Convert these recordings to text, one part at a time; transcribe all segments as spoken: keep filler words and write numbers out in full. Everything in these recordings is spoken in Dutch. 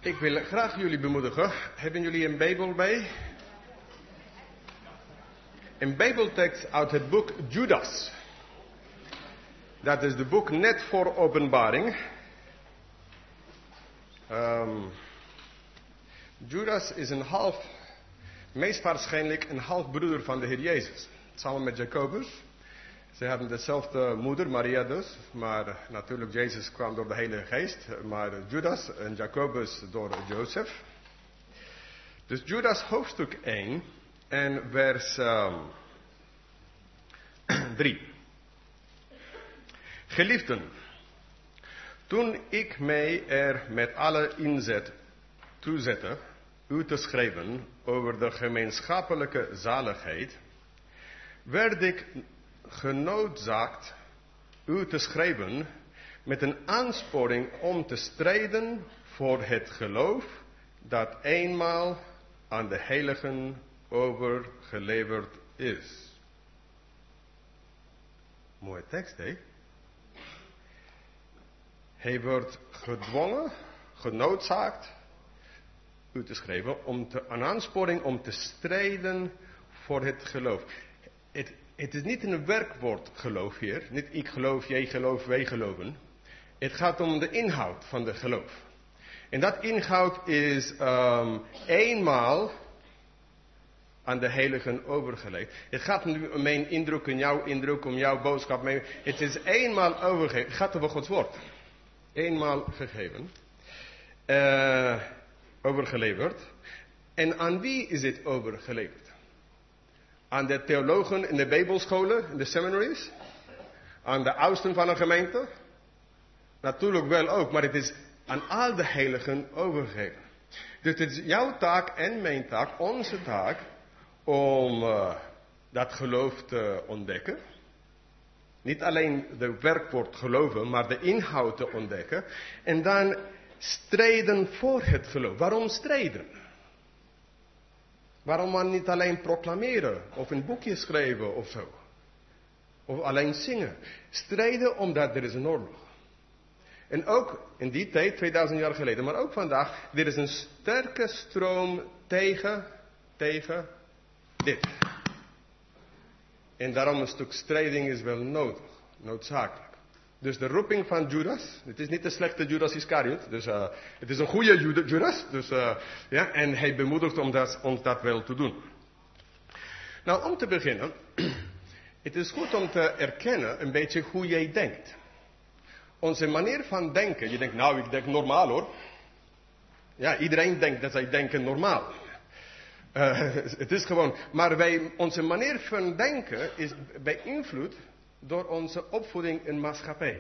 Ik wil graag jullie bemoedigen. Hebben jullie een Bijbel bij? Een Bijbeltekst uit het boek Judas. Dat is de boek net voor openbaring. Um, Judas is een half, meest waarschijnlijk een halfbroeder van de Heer Jezus. Samen met Jacobus. Ze hadden dezelfde moeder, Maria dus. Maar natuurlijk, Jezus kwam door de Heilige Geest. Maar Judas en Jacobus door Jozef. Dus Judas hoofdstuk één en vers um, drie. Geliefden, toen ik mij er met alle inzet toezette u te schrijven over de gemeenschappelijke zaligheid, werd ik genoodzaakt u te schrijven met een aansporing om te strijden voor het geloof dat eenmaal aan de heiligen overgeleverd is. Mooie tekst, hè? Hij wordt gedwongen, genoodzaakt u te schrijven om te, een aansporing om te strijden voor het geloof. Het, het is niet een werkwoord geloof hier. Niet ik geloof, jij gelooft, wij geloven. Het gaat om de inhoud van de geloof. En dat inhoud is um, eenmaal aan de heiligen overgeleverd. Het gaat nu om mijn indruk en jouw indruk, om jouw boodschap. Mijn, het is eenmaal overgegeven. Het gaat over Gods woord. Eenmaal gegeven. Uh, overgeleverd. En aan wie is dit overgeleverd? Aan de theologen in de bijbelscholen, in de seminaries? Aan de oudsten van een gemeente? Natuurlijk wel ook, maar het is aan al de heiligen overgegeven. Dus het is jouw taak en mijn taak, onze taak, om uh, dat geloof te ontdekken. Niet alleen de werkwoord geloven, maar de inhoud te ontdekken. En dan strijden voor het geloof. Waarom strijden? Waarom maar niet alleen proclameren of een boekje schrijven of zo? Of alleen zingen. Strijden omdat er is een oorlog. En ook in die tijd, tweeduizend jaar geleden, maar ook vandaag, er is een sterke stroom tegen, tegen dit. En daarom een stuk strijding is wel nodig, noodzakelijk. Dus de roeping van Judas, het is niet de slechte Judas Iscariot, dus uh, het is een goede Judas, dus, uh, ja, en hij bemoedigt om dat, ons dat wel te doen. Nou, om te beginnen, het is goed om te erkennen een beetje hoe jij denkt. Onze manier van denken, je denkt, nou, ik denk normaal hoor. Ja, iedereen denkt dat zij denken normaal. Uh, het is gewoon, maar wij, onze manier van denken is beïnvloed door onze opvoeding in maatschappij.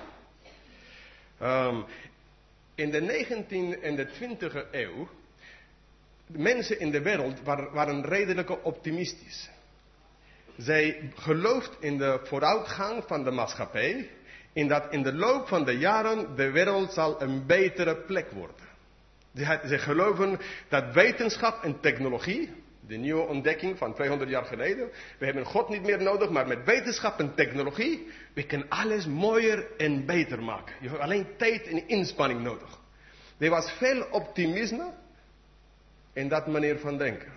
Um, in de negentiende en de twintigste eeuw, de mensen in de wereld waren, waren redelijk optimistisch. Zij geloofden in de vooruitgang van de maatschappij, in dat in de loop van de jaren de wereld zal een betere plek worden. Ze geloven dat wetenschap en technologie, de nieuwe ontdekking van tweehonderd jaar geleden, we hebben God niet meer nodig, maar met wetenschap en technologie, we kunnen alles mooier en beter maken. Je hebt alleen tijd en inspanning nodig. Er was veel optimisme in dat manier van denken.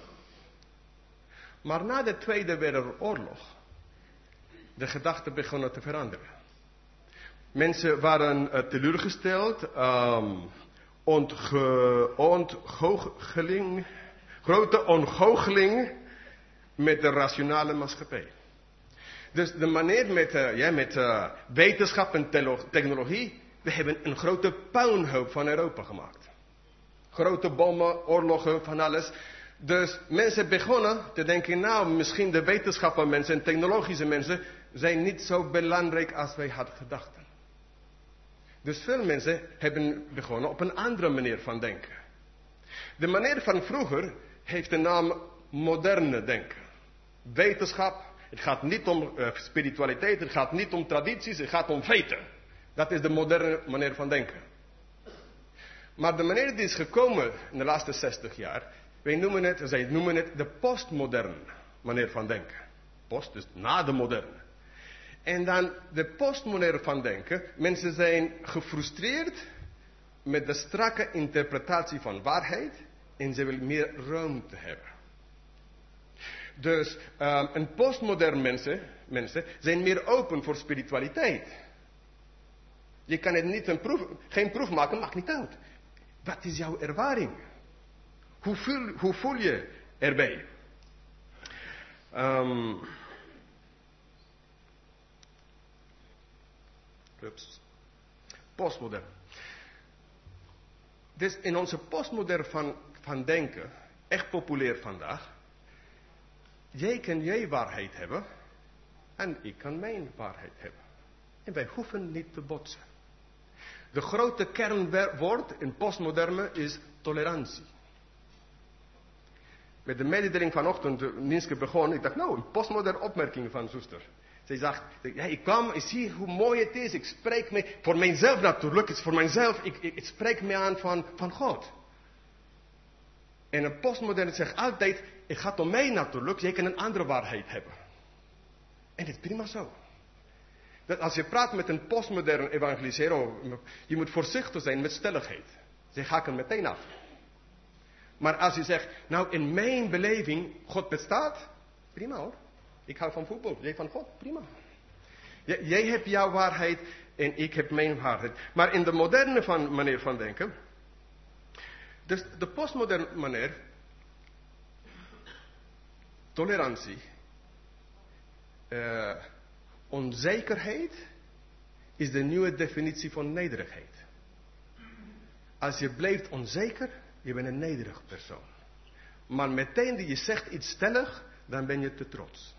Maar na de Tweede Wereldoorlog, de gedachten begonnen te veranderen. Mensen waren uh, teleurgesteld, um, ontge, ontgoocheling, grote ontgoocheling met de rationale maatschappij. Dus de manier met, uh, ja, met uh, wetenschap en technologie, we hebben een grote puinhoop van Europa gemaakt. Grote bommen, oorlogen, van alles. Dus mensen begonnen te denken, nou, misschien de wetenschappen mensen en technologische mensen zijn niet zo belangrijk als wij hadden gedacht. Dus veel mensen hebben begonnen op een andere manier van denken. De manier van vroeger heeft de naam moderne denken. Wetenschap, het gaat niet om uh, spiritualiteit, het gaat niet om tradities, het gaat om feiten. Dat is de moderne manier van denken. Maar de manier die is gekomen in de laatste zestig jaar, wij noemen het, zij noemen het de postmoderne manier van denken. Post, dus na de moderne. En dan de postmoderne van denken. Mensen zijn gefrustreerd met de strakke interpretatie van waarheid en ze wil meer ruimte hebben. Dus um, een postmodern mensen, mensen zijn meer open voor spiritualiteit. Je kan het niet een proef, geen proef maken, maakt niet uit. Wat is jouw ervaring? Hoe voel, hoe voel je erbij? Um, ups. Postmodern. Dus in onze postmodern van, van denken, echt populair vandaag. Jij kan jij waarheid hebben en ik kan mijn waarheid hebben. En wij hoeven niet te botsen. De grote kernwoord in postmoderne is tolerantie. Met de mededeling vanochtend, Nienske begon, ik dacht, nou, een postmoderne opmerking van zuster. Zij zegt, ja, ik kwam, ik zie hoe mooi het is, ik spreek me, voor mijzelf natuurlijk, het is voor mijzelf, ik, ik, ik spreek me aan van, van God. En een postmoderne zegt altijd, het gaat om mij natuurlijk, jij kan een andere waarheid hebben. En het is prima zo. Dat als je praat met een postmoderne evangeliseer, je moet voorzichtig zijn met stelligheid. Ze haken meteen af. Maar als je zegt, nou in mijn beleving, God bestaat, prima hoor. Ik hou van voetbal, jij van God, prima. J- jij hebt jouw waarheid en ik heb mijn waarheid. Maar in de moderne van, manier van denken, dus de postmoderne manier, tolerantie, uh, onzekerheid is de nieuwe definitie van nederigheid. Als je blijft onzeker, je bent een nederig persoon. Maar meteen die je zegt iets stellig, dan ben je te trots.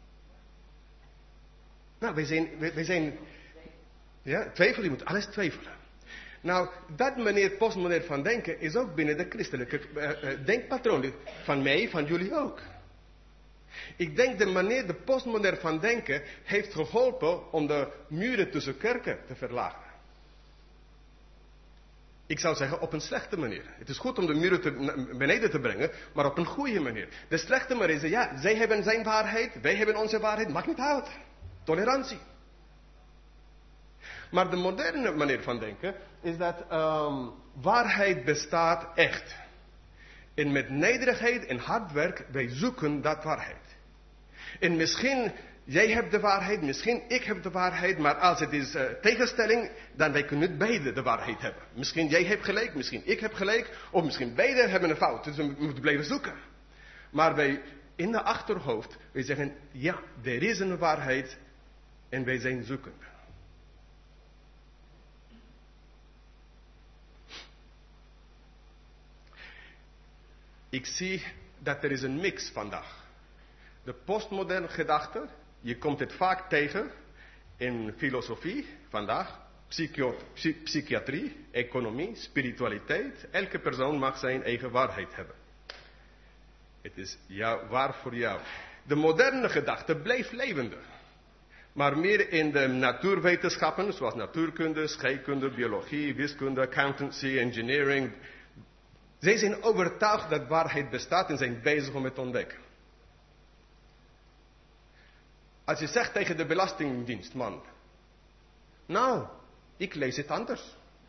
Nou, wij zijn, wij, wij zijn, ja, twijfelen, je moet alles twijfelen. Nou, dat manier postmodern van denken is ook binnen de christelijke uh, uh, denkpatroon. Van mij, van jullie ook. Ik denk de manier, de postmodern van denken, heeft geholpen om de muren tussen kerken te verlagen. Ik zou zeggen op een slechte manier. Het is goed om de muren te, beneden te brengen, maar op een goede manier. De slechte manier is, ja, zij hebben zijn waarheid, wij hebben onze waarheid, maakt niet uit. Tolerantie. Maar de moderne manier van denken is dat um, waarheid bestaat echt. En met nederigheid en hard werk, wij zoeken dat waarheid. En misschien, jij hebt de waarheid, misschien ik heb de waarheid, maar als het is uh, tegenstelling, dan wij kunnen beide de waarheid hebben. Misschien jij hebt gelijk, misschien ik heb gelijk, of misschien beide hebben een fout, dus we moeten blijven zoeken. Maar wij, in de achterhoofd, wij zeggen, ja, er is een waarheid en wij zijn zoekende. Ik zie dat er is een mix vandaag. De postmoderne gedachte, je komt het vaak tegen in filosofie vandaag, psychio- psy- psychiatrie, economie, spiritualiteit. Elke persoon mag zijn eigen waarheid hebben. Het is jou, waar voor jou. De moderne gedachte blijft levendig. Maar meer in de natuurwetenschappen, zoals natuurkunde, scheikunde, biologie, wiskunde, accountancy, engineering. Zij zijn overtuigd dat waarheid bestaat en zijn bezig om het te ontdekken. Als je zegt tegen de belastingdienst, man. Nou, ik lees het anders.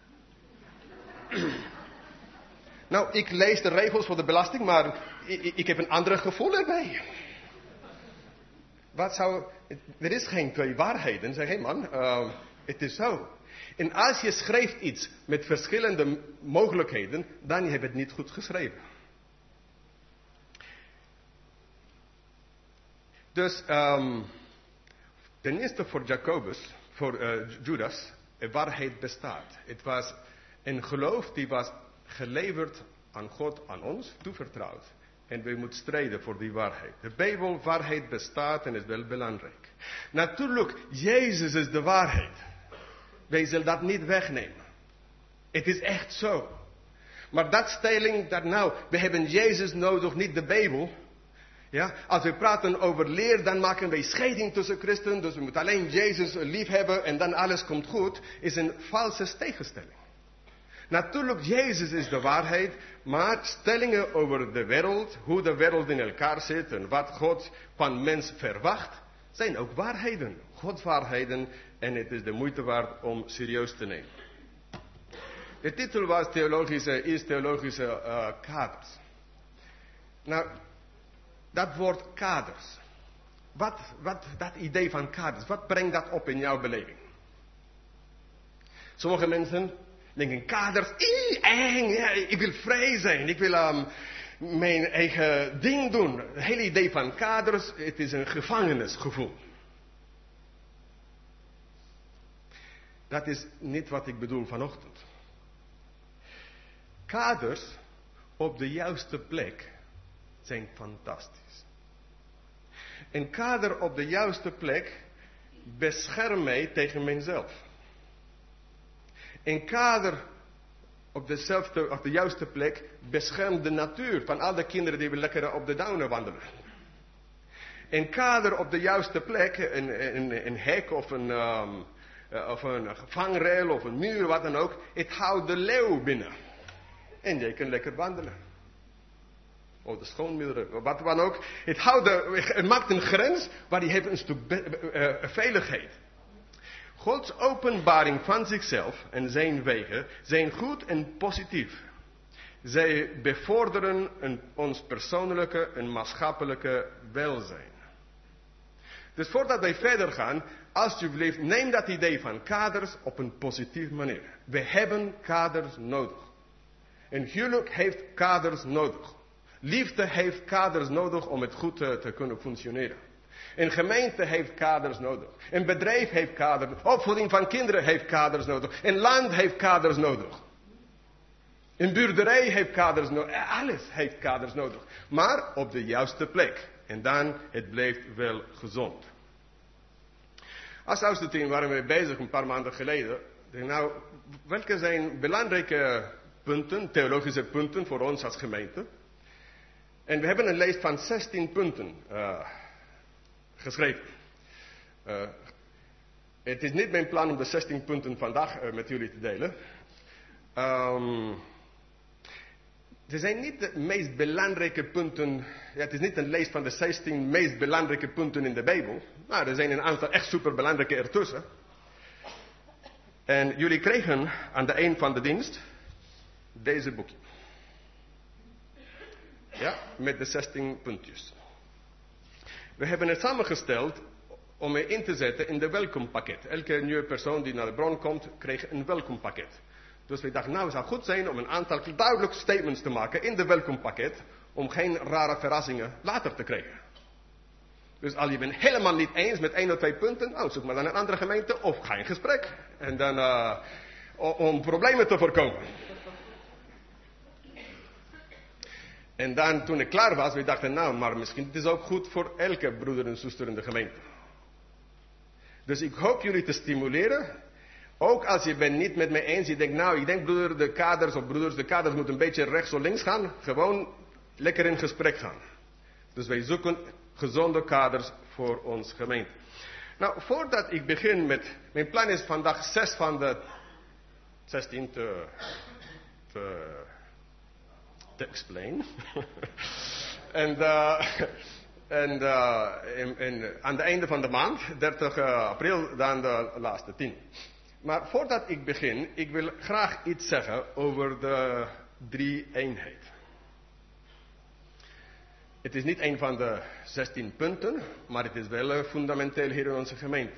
Nou, ik lees de regels voor de belasting, maar ik, ik heb een ander gevoel erbij. Wat zou... Er is geen twee waarheden. Zeg, hé hey man, uh, het is zo. En als je schrijft iets met verschillende mogelijkheden, dan heb je het niet goed geschreven. Dus, um, ten eerste voor Jacobus, voor uh, Judas, de waarheid bestaat. Het was een geloof die was geleverd aan God, aan ons, toevertrouwd. En we moeten strijden voor die waarheid. De Bijbel, waarheid bestaat en is wel belangrijk. Natuurlijk, Jezus is de waarheid. Wij zullen dat niet wegnemen. Het is echt zo. Maar dat stelling, dat nou, we hebben Jezus nodig, niet de Bijbel. Ja, als we praten over leer, dan maken wij scheiding tussen christenen. Dus we moeten alleen Jezus lief hebben en dan alles komt goed. Is een valse tegenstelling. Natuurlijk, Jezus is de waarheid, maar stellingen over de wereld, hoe de wereld in elkaar zit en wat God van mens verwacht, zijn ook waarheden. Gods waarheden en het is de moeite waard om serieus te nemen. De titel was theologische, is theologische uh, kaders. Nou, dat woord kaders. Wat, wat, dat idee van kaders, wat brengt dat op in jouw beleving? Sommige mensen denken kaders, ii, eng, ja, ik wil vrij zijn, ik wil um, mijn eigen ding doen. Het hele idee van kaders, het is een gevangenisgevoel. Dat is niet wat ik bedoel vanochtend. Kaders op de juiste plek zijn fantastisch. Een kader op de juiste plek beschermt mij tegen mijzelf. Een kader op, dezelfde, op de juiste plek beschermt de natuur van al de kinderen die we lekker op de duinen wandelen. Een kader op de juiste plek, een, een, een hek of een, um, of een vangrail of een muur, wat dan ook, het houdt de leeuw binnen. En jij kan lekker wandelen. Of de schoonmiddelen, wat dan ook. Het, houdt de, het maakt een grens, maar die heeft een stuk be, uh, veiligheid. Gods openbaring van zichzelf en zijn wegen zijn goed en positief. Zij bevorderen een, ons persoonlijke en maatschappelijke welzijn. Dus voordat wij verder gaan, alsjeblieft neem dat idee van kaders op een positieve manier. We hebben kaders nodig. Een huwelijk heeft kaders nodig. Liefde heeft kaders nodig om het goed te, te kunnen functioneren. Een gemeente heeft kaders nodig. Een bedrijf heeft kaders nodig. Opvoeding van kinderen heeft kaders nodig. Een land heeft kaders nodig. Een buurderij heeft kaders nodig. Alles heeft kaders nodig. Maar op de juiste plek. En dan, het blijft wel gezond. Als oudste waren we bezig een paar maanden geleden. Nou, welke zijn belangrijke punten, theologische punten voor ons als gemeente? En we hebben een lijst van zestien punten uh, geschreven. Uh, het is niet mijn plan om de zestien punten vandaag uh, met jullie te delen. Um, ze zijn niet de meest belangrijke punten. Ja, het is niet een lijst van de zestien meest belangrijke punten in de Bijbel. Maar er zijn een aantal echt superbelangrijke ertussen. En jullie kregen aan de eind van de dienst deze boekje. Ja, met de zestien puntjes. We hebben het samengesteld om het in te zetten in de welkompakket. Elke nieuwe persoon die naar de bron komt, krijgt een welkompakket. Dus we dachten, nou, het zou goed zijn om een aantal duidelijke statements te maken in de welkompakket, om geen rare verrassingen later te krijgen. Dus als je bent helemaal niet eens met één of twee punten, nou, zoek maar dan een andere gemeente of ga in gesprek. En dan, uh, om problemen te voorkomen. En dan, toen ik klaar was, we dachten, nou, maar misschien het is ook goed voor elke broeder en zuster in de gemeente. Dus ik hoop jullie te stimuleren. Ook als je bent niet met mij eens, je denkt, nou, ik denk broeder, de kaders of broeders, de kaders moeten een beetje rechts of links gaan. Gewoon lekker in gesprek gaan. Dus wij zoeken gezonde kaders voor ons gemeente. Nou, voordat ik begin met, mijn plan is vandaag zes van de zestien te, te, te explain. en uh, en, uh, en, en aan het einde van de maand, dertig april, dan de laatste tien. Maar voordat ik begin, ik wil graag iets zeggen over de drie-eenheid. Het is niet een van de zestien punten, maar het is wel fundamenteel hier in onze gemeente.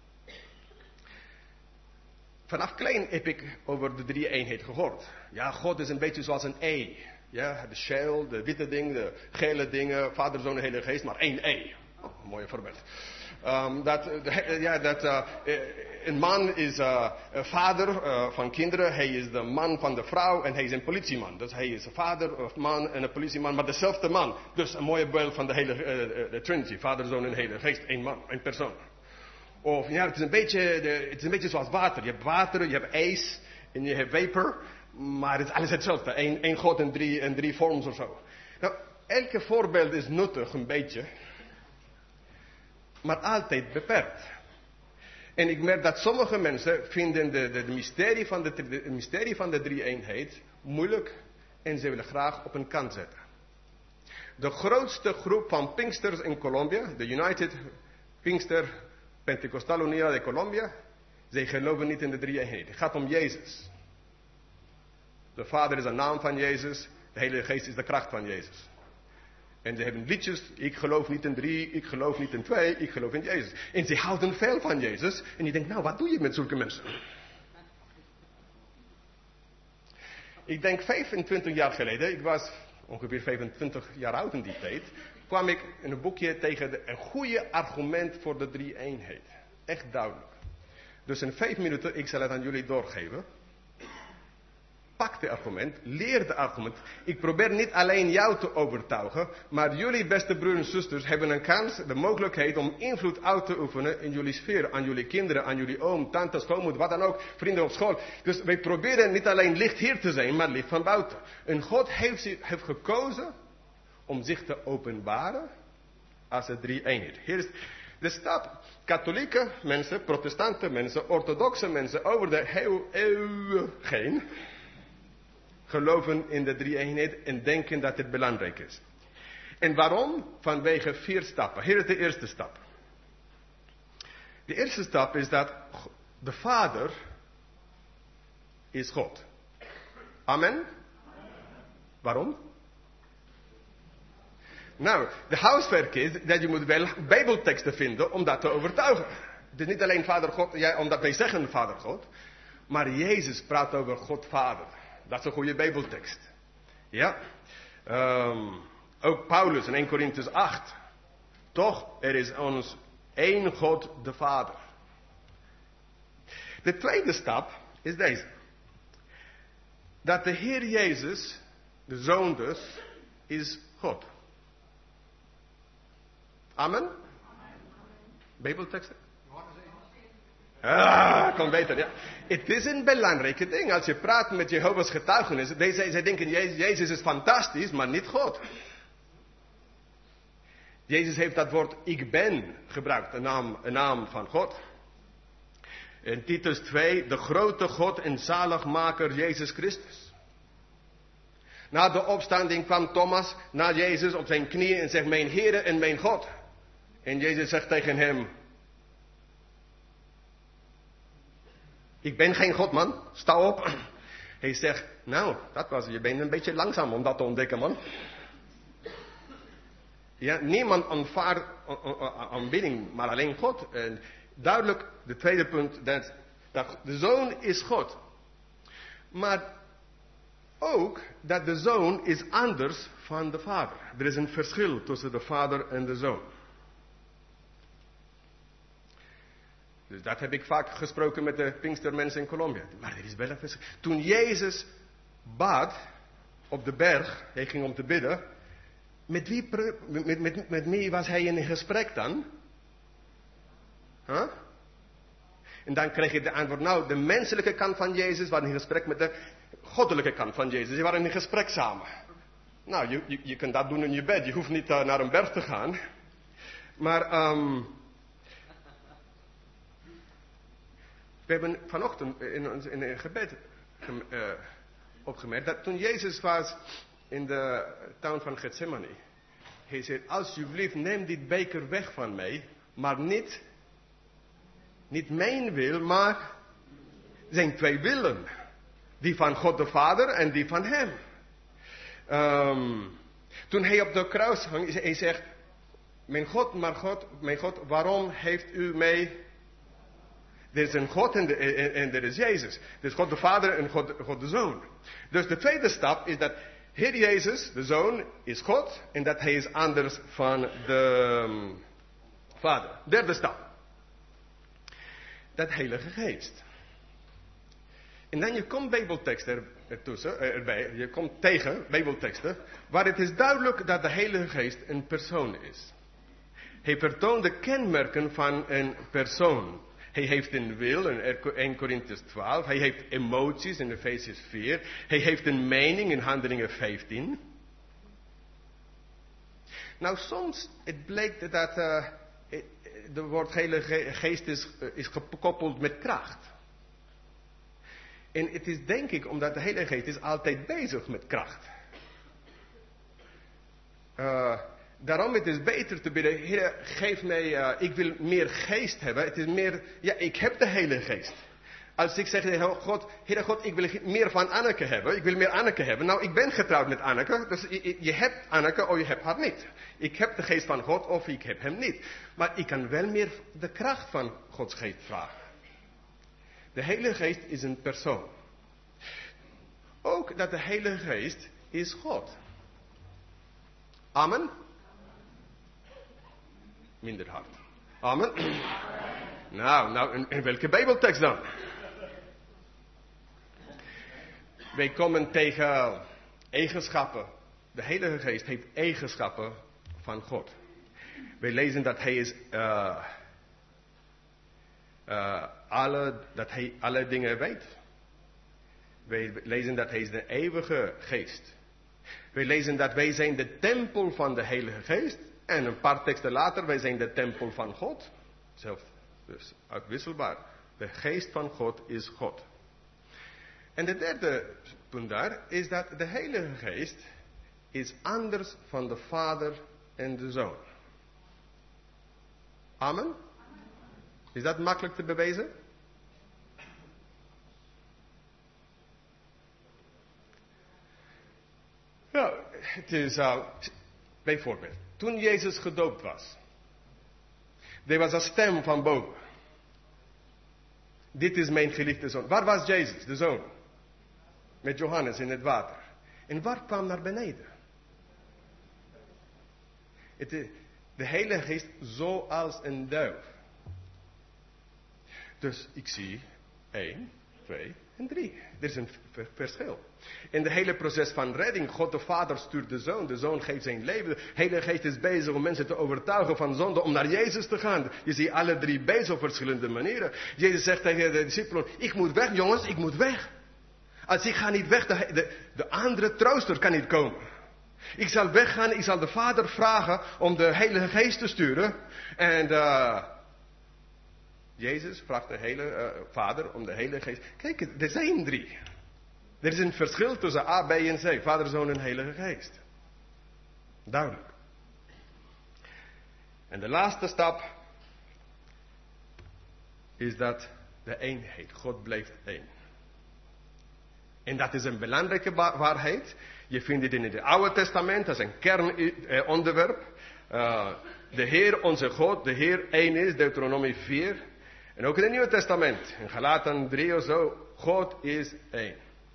Vanaf klein heb ik over de drie-eenheid gehoord. Ja, God is een beetje zoals een ei. Ja, de shell, de witte dingen, de gele dingen, Vader, Zoon en Heilige Geest, maar één ei. Oh, een mooie voorbeeld. Um, dat, ja, dat uh, een man is uh, een vader uh, van kinderen, hij is de man van de vrouw en hij is een politieman. Dus hij is een vader, of man en een politieman, maar dezelfde man. Dus een mooie beeld van de hele uh, de Trinity, Vader, Zoon en Heilige Geest, één man, één persoon. Of ja, het is een beetje, de, het is een beetje zoals water. Je hebt water, je hebt ijs en je hebt vapor, maar het is alles hetzelfde. Eén, één God en drie, en drie vorms of zo. Nou, elke voorbeeld is nuttig, een beetje. Maar altijd beperkt. En ik merk dat sommige mensen vinden de, de, de mysterie van de, de, de mysterie van de drie-eenheid moeilijk en ze willen graag op een kant zetten. De grootste groep van Pinksters in Colombia, de United Pinkster Pentecostal Unida de Colombia, zij geloven niet in de drie-eenheid. Het gaat om Jezus. De Vader is de naam van Jezus. De Heilige Geest is de kracht van Jezus. En ze hebben liedjes. Ik geloof niet in drie. Ik geloof niet in twee. Ik geloof in Jezus. En ze houden veel van Jezus. En je denkt, nou wat doe je met zulke mensen? Ik denk vijfentwintig jaar geleden. Ik was ongeveer vijfentwintig jaar oud in die tijd. Kwam ik in een boekje tegen de, een goede argument voor de drie-eenheid. Echt duidelijk. Dus in vijf minuten, ik zal het aan jullie doorgeven. Pak de argument, leer de argument. Ik probeer niet alleen jou te overtuigen, maar jullie beste broers en zusters hebben een kans, de mogelijkheid om invloed uit te oefenen in jullie sfeer, aan jullie kinderen, aan jullie oom, tante, schoonmoeder, wat dan ook, vrienden op school. Dus wij proberen niet alleen licht hier te zijn, maar licht van buiten. En God heeft, heeft gekozen om zich te openbaren als de drie-eenheid. Hier is de stap. Katholieke mensen, protestante mensen, orthodoxe mensen over de heel eeuwen heen geloven in de drie-eenheid en denken dat het belangrijk is. En waarom? Vanwege vier stappen. Hier is de eerste stap. De eerste stap is dat de Vader is God. Amen? Waarom? Nou, de huiswerk is dat je moet wel bijbelteksten vinden om dat te overtuigen. Het is niet alleen Vader God, ja, omdat wij zeggen Vader God, maar Jezus praat over God Vader. Dat is een goede bijbeltekst. Ja. Um, ook Paulus in eerste Korintiërs acht. Toch, er is ons één God de Vader. De tweede stap is deze. Dat de Heer Jezus, de Zoon dus, is God. Amen? Bijbelteksten? Ah, kan beter, ja. Het is een belangrijke ding. Als je praat met Jehovah's getuigen, zij, zij denken, Jezus, Jezus is fantastisch, maar niet God. Jezus heeft dat woord ik ben gebruikt, een naam, een naam van God. In Titus twee, de grote God en zaligmaker Jezus Christus. Na de opstanding kwam Thomas naar Jezus op zijn knieën en zegt, mijn Heere en mijn God. En Jezus zegt tegen hem, ik ben geen God, man. Sta op. Hij zegt, nou, dat was, je bent een beetje langzaam om dat te ontdekken, man. Ja, niemand aanvaardt aanbidding, maar alleen God. En duidelijk, de tweede punt, dat, dat de Zoon is God. Maar ook dat de Zoon is anders van de Vader. Er is een verschil tussen de Vader en de Zoon. Dus dat heb ik vaak gesproken met de Pinkstermensen in Colombia. Maar er is wel een verschil. Toen Jezus bad op de berg, hij ging om te bidden. Met wie, met, met, met wie was hij in een gesprek dan? Huh? En dan kreeg je de antwoord, nou, de menselijke kant van Jezus was in gesprek met de goddelijke kant van Jezus. Die waren in gesprek samen. Nou, je, je, je kunt dat doen in je bed. Je hoeft niet uh, naar een berg te gaan. Maar um, we hebben vanochtend in, in een gebed uh, opgemerkt dat toen Jezus was in de tuin van Gethsemane, hij zei, alsjeblieft neem dit beker weg van mij, maar niet, niet mijn wil, maar zijn twee willen. Die van God de Vader en die van hem. Um, toen hij op de kruis hing, hij zegt, mijn God, maar God, mijn God, waarom heeft u mij... Er is een God en, de, en, en er is Jezus. Er is God de Vader en God, God de Zoon. Dus de tweede stap is dat Heer Jezus, de Zoon, is God. En dat hij is anders van de um, Vader. Derde stap. Dat Heilige Geest. En dan je komt bijbelteksten ertussen, erbij. Je komt tegen bijbelteksten. Waar het is duidelijk dat de Heilige Geest een persoon is. Hij vertoont de kenmerken van een persoon. Hij heeft een wil in eerste Korintiërs twaalf. Hij heeft emoties in Efesiërs vier. Hij heeft een mening in Handelingen vijftien. Nou, soms het blijkt dat uh, de woord Heilige Geest is, uh, is gekoppeld met kracht. En het is denk ik omdat de Heilige Geest is altijd bezig met kracht. Uh, Daarom het is beter te bidden, Heer, geef mij, uh, ik wil meer geest hebben. Het is meer, ja, ik heb de Heilige Geest. Als ik zeg, Heere God, Heere God, ik wil meer van Anneke hebben. Ik wil meer Anneke hebben. Nou, ik ben getrouwd met Anneke. Dus je, je hebt Anneke of je hebt haar niet. Ik heb de geest van God of ik heb hem niet. Maar ik kan wel meer de kracht van Gods geest vragen. De Heilige Geest is een persoon. Ook dat de Heilige Geest is God. Amen? Minder hard. Amen? Nou, nou in, in welke Bijbeltekst dan? Wij komen tegen eigenschappen. De Heilige Geest heeft eigenschappen van God. Wij lezen dat hij is uh, uh, alle, dat hij alle dingen weet. Wij lezen dat hij is de eeuwige geest. Wij lezen dat wij zijn de tempel van de Heilige Geest. En een paar teksten later, wij zijn de tempel van God. Zelf, dus uitwisselbaar. De geest van God is God. En de derde punt daar is dat de Heilige Geest is anders van de Vader en de Zoon. Amen? Is dat makkelijk te bewijzen? Ja, het is uh, bijvoorbeeld. Toen Jezus gedoopt was. Er was een stem van boven. Dit is mijn geliefde zoon. Waar was Jezus, de zoon? Met Johannes in het water. En waar kwam naar beneden? Het is de Heilige Geest zoals een duif. Dus ik zie één, twee en drie. Er is een verschil. In het hele proces van redding, God de Vader stuurt de Zoon. De Zoon geeft zijn leven. De Heilige Geest is bezig om mensen te overtuigen van zonde, om naar Jezus te gaan. Je ziet alle drie bezig op verschillende manieren. Jezus zegt tegen de discipelen, ik moet weg jongens, ik moet weg. Als ik ga niet weg, de, de, de andere trooster kan niet komen. Ik zal weggaan, ik zal de Vader vragen om de Heilige Geest te sturen. En uh, Jezus vraagt de hele, uh, Vader om de Heilige Geest. Kijk, er zijn drie. Er is een verschil tussen A, B en C. Vader, Zoon en Heilige Geest. Duidelijk. En de laatste stap is dat de eenheid. God blijft één. En dat is een belangrijke waarheid. Je vindt het in het Oude Testament, dat is een kernonderwerp. Uh, de Heer, onze God, de Heer één is, Deuteronomie vier. En ook in het Nieuwe Testament, in Galaten drie of zo, God is één.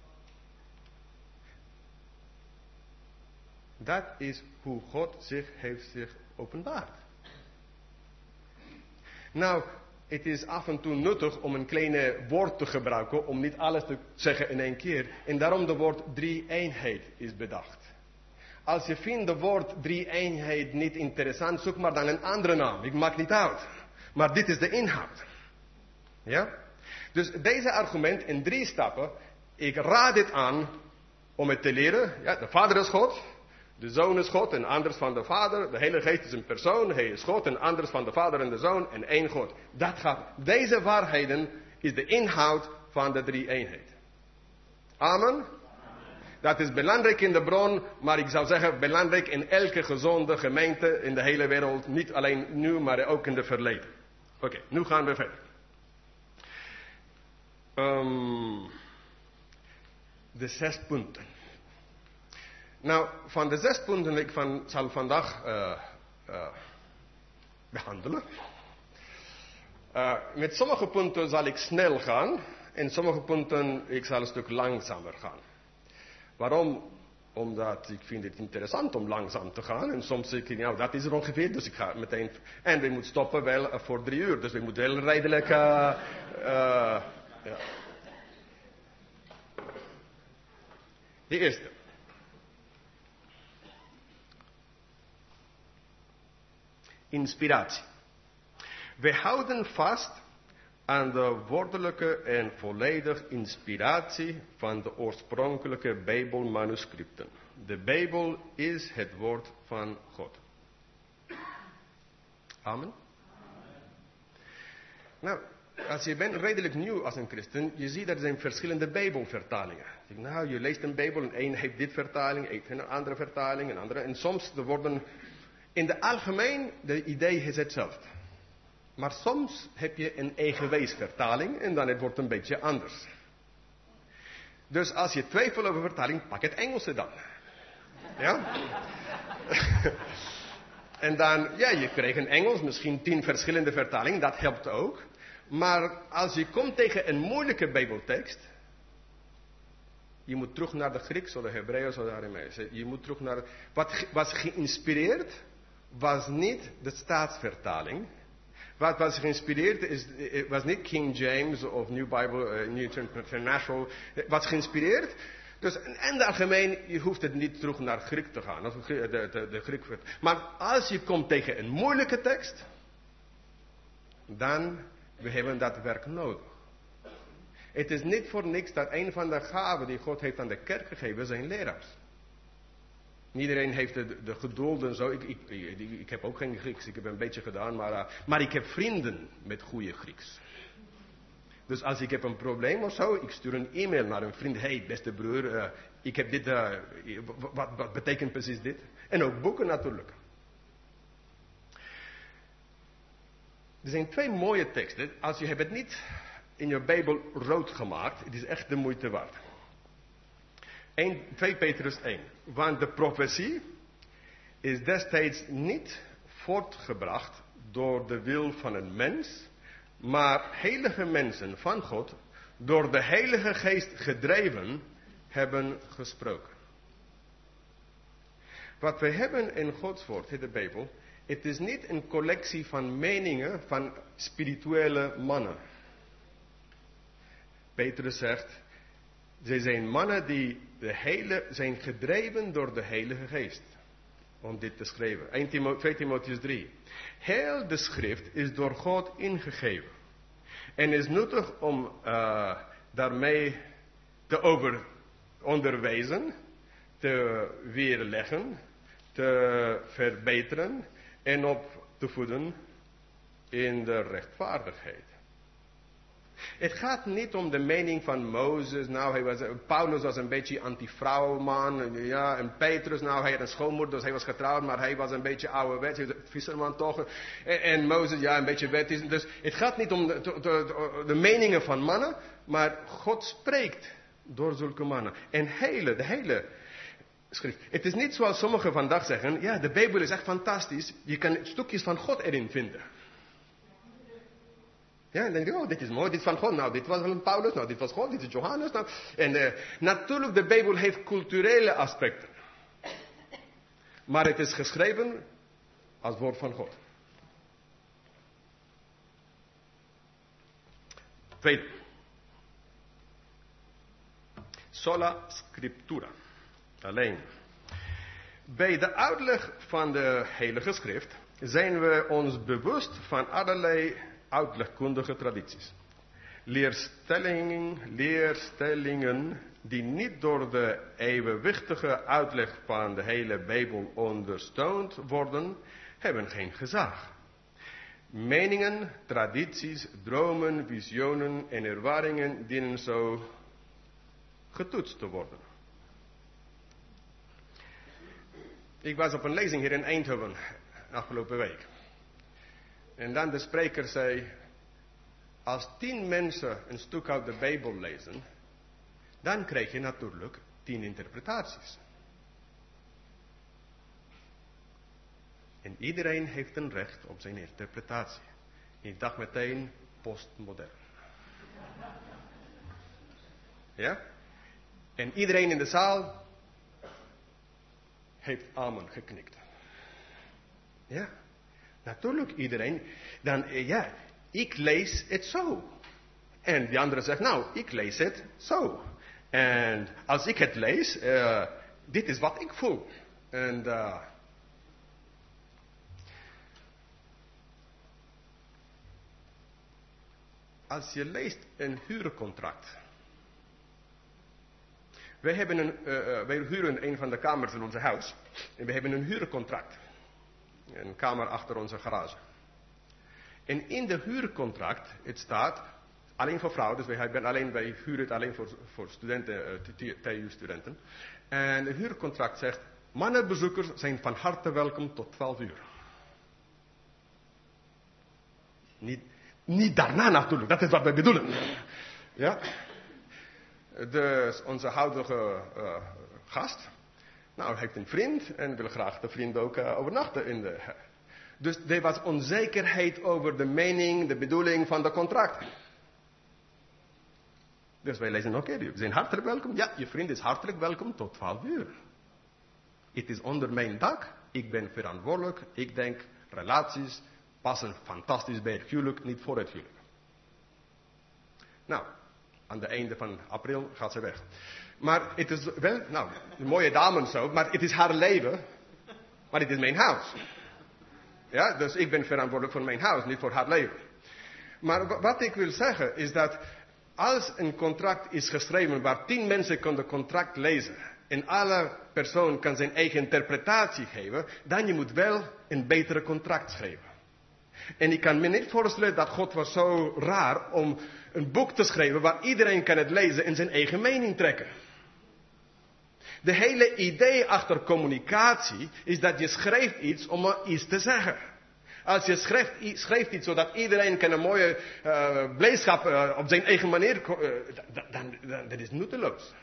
Dat is hoe God zich heeft zich openbaard. Nou, het is af en toe nuttig om een kleine woord te gebruiken, om niet alles te zeggen in één keer. En daarom de woord drie-eenheid is bedacht. Als je vindt de woord drie-eenheid niet interessant, zoek maar dan een andere naam. Ik maak niet uit. Maar dit is de inhoud. Ja? Dus deze argument in drie stappen, ik raad dit aan om het te leren. Ja, de Vader is God. De Zoon is God en anders van de Vader. De Heilige Geest is een persoon. Hij is God en anders van de Vader en de Zoon en één God. Dat gaat. Deze waarheden is de inhoud van de drie-eenheid. Amen? Amen. Dat is belangrijk in de bron, maar ik zou zeggen belangrijk in elke gezonde gemeente in de hele wereld. Niet alleen nu, maar ook in het verleden. Oké, okay, nu gaan we verder. Um, de zes punten. Nou, van de zes punten die ik van, zal vandaag uh, uh, behandelen. Uh, met sommige punten zal ik snel gaan. En sommige punten ik zal een stuk langzamer gaan. Waarom? Omdat ik vind het interessant om langzaam te gaan. En soms zeg ik, nou dat is er ongeveer, dus ik ga meteen. En we moeten stoppen wel uh, voor drie uur. Dus we moeten wel redelijk... Uh, uh, ja. De eerste. Inspiratie. We houden vast aan de woordelijke en volledige inspiratie van de oorspronkelijke Bijbelmanuscripten. De Bijbel is het woord van God. Amen. Nou, als je bent redelijk nieuw als een christen, je ziet dat er zijn verschillende Bijbelvertalingen. Nou, je leest een Bijbel en één heeft dit vertaling, één heeft een andere vertaling, een andere. En soms er worden, in het algemeen, de idee is hetzelfde. Maar soms heb je een eigenwijs vertaling en dan het wordt een beetje anders. Dus als je twijfelt over vertaling, pak het Engelse dan. Ja? En dan, ja, je krijgt in Engels misschien tien verschillende vertalingen, dat helpt ook. Maar als je komt tegen een moeilijke Bijbeltekst, je moet terug naar de Grieks of de Hebreeuws of de Aramees. Je moet terug naar, wat was geïnspireerd, was niet de Staatsvertaling. Wat was geïnspireerd is, was niet King James of New Bible, uh, New International. Wat geïnspireerd. Dus in het algemeen, je hoeft het niet terug naar Griek te gaan. Of de, de, de Griek. Maar als je komt tegen een moeilijke tekst, dan we hebben dat werk nodig. Het is niet voor niks dat een van de gaven die God heeft aan de kerk gegeven zijn leraars. Iedereen heeft de, de geduld en zo. Ik, ik, ik, ik heb ook geen Grieks, ik heb een beetje gedaan, maar, uh, maar ik heb vrienden met goede Grieks. Dus als ik heb een probleem of zo, ik stuur een e-mail naar een vriend. Hey, beste broer, uh, ik heb dit, uh, wat, wat betekent precies dit? En ook boeken natuurlijk. Er zijn twee mooie teksten. Als je hebt het niet in je Bijbel rood gemaakt, het is echt de moeite waard. twee Petrus één. Want de profetie is destijds niet voortgebracht door de wil van een mens, maar heilige mensen van God, door de Heilige Geest gedreven, hebben gesproken. Wat we hebben in Gods woord, in de Bijbel, het is niet een collectie van meningen van spirituele mannen. Petrus zegt, zij zijn mannen die de hele, zijn gedreven door de Heilige Geest. Om dit te schrijven. twee Timotheüs drie. Heel de schrift is door God ingegeven. En is nuttig om uh, daarmee te over, onderwijzen, te weerleggen, te verbeteren en op te voeden in de rechtvaardigheid. Het gaat niet om de mening van Mozes. Nou, hij was, Paulus was een beetje anti-vrouwman. Ja, en Petrus, nou, hij had een schoonmoeder, dus hij was getrouwd, maar hij was een beetje ouderwets. Hij was een visserman toch. En, en Mozes, ja, een beetje wettisch. Dus het gaat niet om de, de, de, de meningen van mannen, maar God spreekt door zulke mannen. En hele, de hele schrift. Het is niet zoals sommigen vandaag zeggen, ja, de Bijbel is echt fantastisch. Je kan stukjes van God erin vinden. Ja, en dan denk je, oh, dit is mooi, dit is van God. Nou, dit was van Paulus, nou, dit was God, dit is Johannes. Nou. En uh, natuurlijk, de Bijbel heeft culturele aspecten. Maar het is geschreven als woord van God. Tweede. Sola scriptura. Alleen. Bij de uitleg van de Heilige Schrift zijn we ons bewust van allerlei uitlegkundige tradities. Leerstellingen, leerstellingen die niet door de evenwichtige uitleg van de hele Bijbel ondersteund worden, hebben geen gezag. Meningen, tradities, dromen, visionen en ervaringen dienen zo getoetst te worden. Ik was op een lezing hier in Eindhoven afgelopen week. En dan de spreker zei, als tien mensen een stuk uit de Bijbel lezen, dan krijg je natuurlijk tien interpretaties. En iedereen heeft een recht op zijn interpretatie. Ik dacht meteen postmodern. Ja? En iedereen in de zaal heeft amen geknikt. Ja? Natuurlijk iedereen. Dan, uh, ja, ik lees het zo. En die andere zegt, nou, ik lees het zo. En als ik het lees, uh, dit is wat ik voel. En uh, als je leest een huurcontract. Wij, hebben een, uh, wij huren een van de kamers in ons huis. En we hebben een huurcontract. Een kamer achter onze garage. En in de huurcontract, het staat, alleen voor vrouwen, dus wij, hebben alleen, wij huren het alleen voor, voor studenten, T U-studenten. En het huurcontract zegt, mannenbezoekers zijn van harte welkom tot twaalf uur. Niet, niet daarna natuurlijk, dat is wat wij bedoelen. Ja? Dus onze huidige uh, gast, nou, heeft een vriend en wil graag de vriend ook uh, overnachten in de... Dus er was onzekerheid over de mening, de bedoeling van de contract. Dus wij lezen, oké, okay, we zijn hartelijk welkom. Ja, je vriend is hartelijk welkom tot twaalf uur. Het is onder mijn dak. Ik ben verantwoordelijk. Ik denk, relaties passen fantastisch bij het huwelijk, niet voor het huwelijk. Nou, aan het einde van april gaat ze weg. Maar het is wel, nou, een mooie dame en zo, maar het is haar leven. Maar het is mijn huis. Ja, dus ik ben verantwoordelijk voor mijn huis, niet voor haar leven. Maar wat ik wil zeggen is dat als een contract is geschreven waar tien mensen kunnen het contract lezen en alle persoon kan zijn eigen interpretatie geven, dan je moet wel een betere contract schrijven. En ik kan me niet voorstellen dat God was zo raar om een boek te schrijven waar iedereen kan het lezen en zijn eigen mening trekken. De hele idee achter communicatie is dat je schrijft iets om iets te zeggen. Als je schrijft, schrijft iets zodat iedereen kan een mooie uh, blijdschap uh, op zijn eigen manier, uh, dan, dan, dan dat is nutteloos.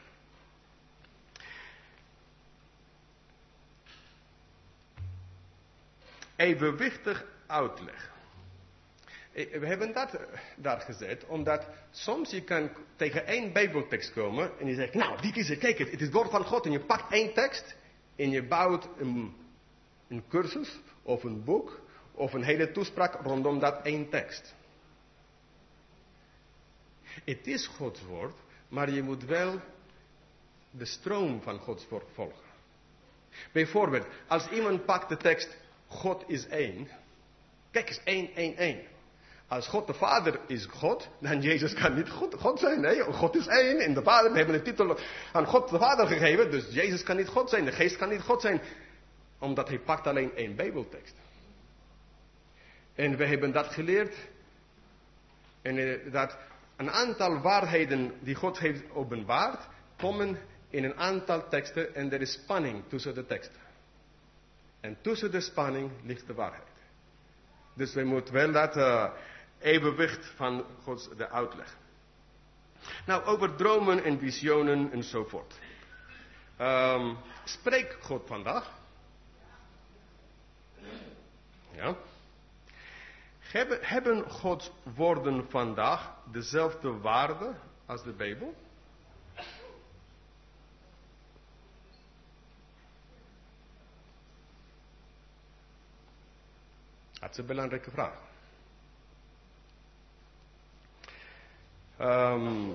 Evenwichtig uitleg. We hebben dat daar gezet, omdat soms je kan tegen één Bijbeltekst komen en je zegt, nou, die kies ik, kijk het, het is het woord van God. En je pakt één tekst en je bouwt een, een cursus of een boek of een hele toespraak rondom dat één tekst. Het is Gods woord, maar je moet wel de stroom van Gods woord volgen. Bijvoorbeeld, als iemand pakt de tekst, God is één. Kijk eens, één, één, één. Als God de Vader is God, dan Jezus kan niet God, God zijn. Nee, God is één. En de Vader, we hebben de titel aan God de Vader gegeven. Dus Jezus kan niet God zijn. De Geest kan niet God zijn. Omdat hij pakt alleen één Bijbeltekst. En we hebben dat geleerd. En uh, dat een aantal waarheden die God heeft openbaard, komen in een aantal teksten. En er is spanning tussen de teksten. En tussen de spanning ligt de waarheid. Dus we moeten wel dat uh, evenwicht van Gods de uitleg. Nou, over dromen en visionen enzovoort. Um, spreekt God vandaag? Ja. Hebben, hebben Gods woorden vandaag dezelfde waarde als de Bijbel? Dat is een belangrijke vraag. Um,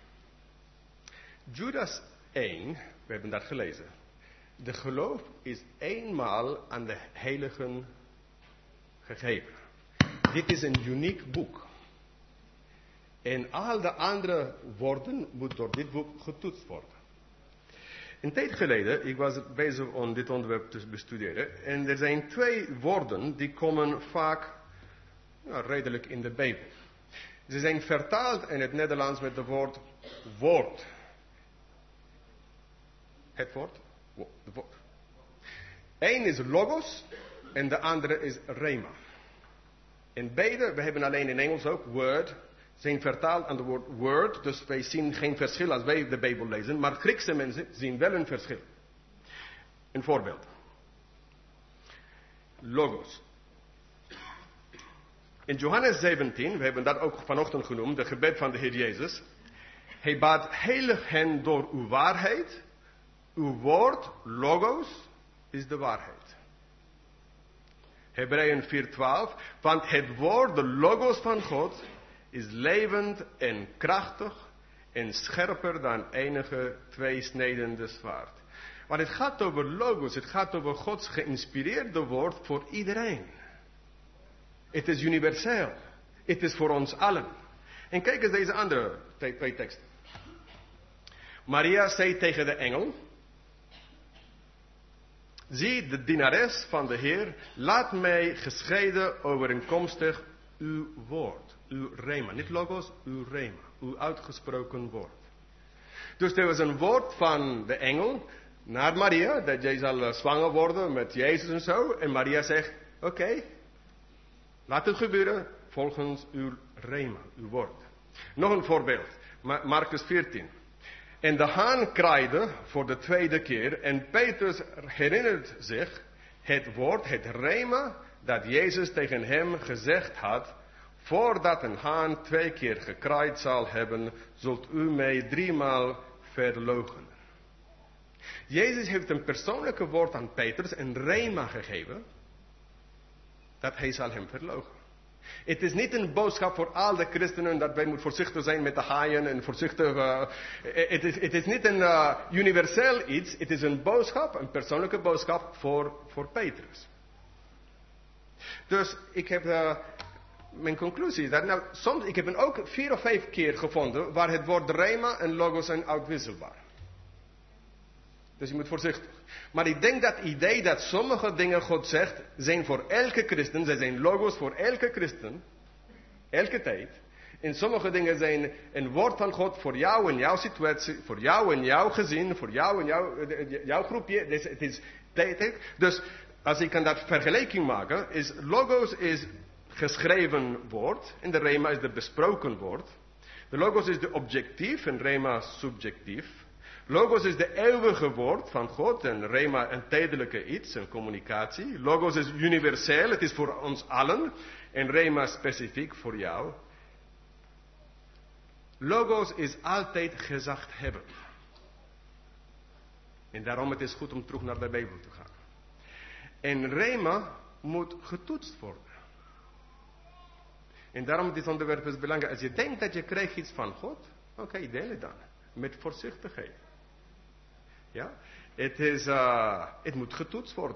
Judas één, we hebben dat gelezen. De geloof is eenmaal aan de heiligen gegeven. Dit is een uniek boek. En al de andere woorden moeten door dit boek getoetst worden. Een tijd geleden, ik was bezig om dit onderwerp te bestuderen. En er zijn twee woorden die komen vaak ja, redelijk in de Bijbel. Ze zijn vertaald in het Nederlands met het woord woord. Het woord? Het woord. Eén is logos en de andere is rhema. En beide, we hebben alleen in Engels ook word, zijn vertaald aan het woord word. Dus wij zien geen verschil als wij de Bijbel lezen. Maar Griekse mensen zien wel een verschil. Een voorbeeld. Logos. In Johannes zeventien, we hebben dat ook vanochtend genoemd, de gebed van de Heer Jezus. Hij bad, heilig hen door uw waarheid. Uw woord, logos, is de waarheid. Hebreeën vier twaalf, want het woord, de logos van God, is levend en krachtig en scherper dan enige tweesnijdende zwaard. Maar het gaat over logos, het gaat over Gods geïnspireerde woord voor iedereen. Het is universeel. Het is voor ons allen. En kijk eens deze andere twee teksten. Maria zei tegen de engel, zie de dienares van de Heer, laat mij gescheiden overeenkomstig uw woord. Uw rema, niet logos, uw rema. Uw uitgesproken woord. Dus er was een woord van de engel naar Maria, dat jij zal zwanger worden met Jezus en zo. En Maria zegt, oké, okay, laat het gebeuren. volgens uw rema, uw woord. Nog een voorbeeld. Marcus veertien. En de haan kraaide voor de tweede keer. En Petrus herinnert zich het woord, het rema, dat Jezus tegen hem gezegd had. Voordat een haan twee keer gekraaid zal hebben, zult u mij driemaal verloochenen. Jezus heeft een persoonlijke woord aan Petrus, een rema gegeven, dat hij zal hem verloochenen. Het is niet een boodschap voor al de christenen dat wij moeten voorzichtig zijn met de haaien en voorzichtig. Uh, het, is, het is niet een uh, universeel iets, het is een boodschap, een persoonlijke boodschap voor, voor Petrus. Dus ik heb uh, mijn conclusie dat, nou, soms, ik heb hem ook vier of vijf keer gevonden waar het woord rema en logos zijn uitwisselbaar. Dus je moet voorzichtig. Maar ik denk dat het idee dat sommige dingen God zegt, zijn voor elke christen. Ze zijn logos voor elke christen. Elke tijd. En sommige dingen zijn een woord van God voor jou en jouw situatie. Voor jou en jouw gezin. Voor jou en jouw, jouw groepje. Dus het is tijd. Dus als ik kan dat vergelijking maken. Is logos is geschreven woord. En de rema is de besproken woord. De logos is de objectief en rema subjectief. Logos is de eeuwige woord van God en rema een tijdelijke iets, een communicatie. Logos is universeel, het is voor ons allen en rema specifiek voor jou. Logos is altijd gezag hebben. En daarom het is goed om terug naar de Bijbel te gaan. En rema moet getoetst worden. En daarom is dit onderwerp is belangrijk. Als je denkt dat je krijgt iets van God, oké, okay, deel het dan. Met voorzichtigheid. Ja, het, is, uh, het moet getoetst worden.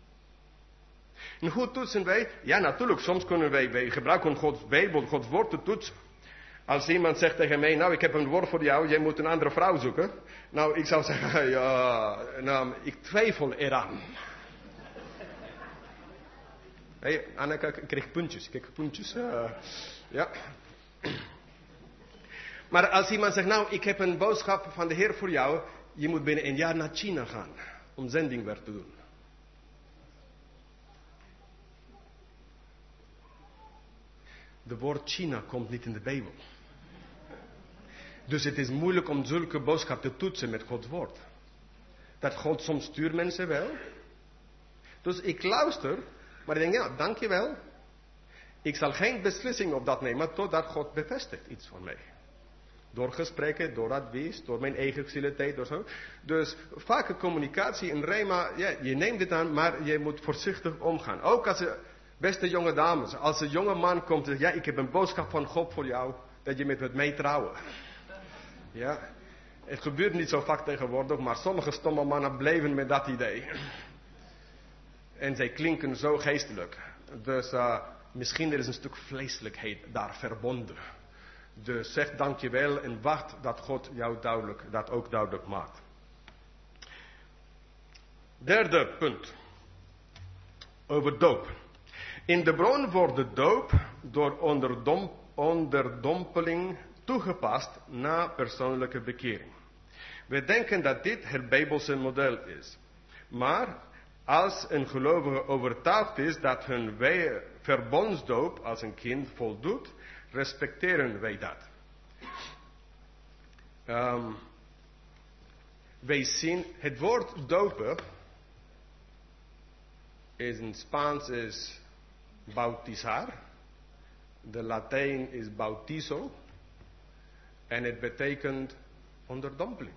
En hoe toetsen wij? Ja, natuurlijk, soms kunnen wij, wij gebruiken Gods Bijbel, Gods woord te toetsen. Als iemand zegt tegen mij, nou, ik heb een woord voor jou, jij moet een andere vrouw zoeken. Nou, ik zou zeggen, ja, nou, ik twijfel eraan. Hé, hey, Anneke, ik kreeg puntjes, ik kreeg puntjes. Uh, ja. Maar als iemand zegt, nou, ik heb een boodschap van de Heer voor jou. Je moet binnen een jaar naar China gaan. Om zendingwerk te doen. De woord China komt niet in de Bijbel. Dus het is moeilijk om zulke boodschap te toetsen met Gods woord. Dat God soms stuurt mensen wel. Dus ik luister. Maar ik denk, ja, dankjewel. Ik zal geen beslissing op dat nemen. Totdat God bevestigt iets voor mij. Door gesprekken, door advies, door mijn eigen faciliteit, door zo. Dus vaak communicatie en rema, ja, je neemt het aan, maar je moet voorzichtig omgaan. Ook als je, beste jonge dames, als een jonge man komt en zegt, ja, ik heb een boodschap van God voor jou, dat je met mij trouwen. Ja, het gebeurt niet zo vaak tegenwoordig, maar sommige stomme mannen blijven met dat idee. En zij klinken zo geestelijk. Dus uh, misschien er is een stuk vleeselijkheid daar verbonden. Dus zeg dankjewel en wacht dat God jou duidelijk, dat ook duidelijk maakt. Derde punt. Over doop. In de bron wordt de doop door onderdom, onderdompeling toegepast na persoonlijke bekering. We denken dat dit het Bijbelse model is. Maar als een gelovige overtuigd is dat hun verbondsdoop als een kind voldoet, respecteren wij dat. Um, wij zien het woord dopen is in Spaans is bautizar, de Latijn is bautizo en het betekent onderdompeling.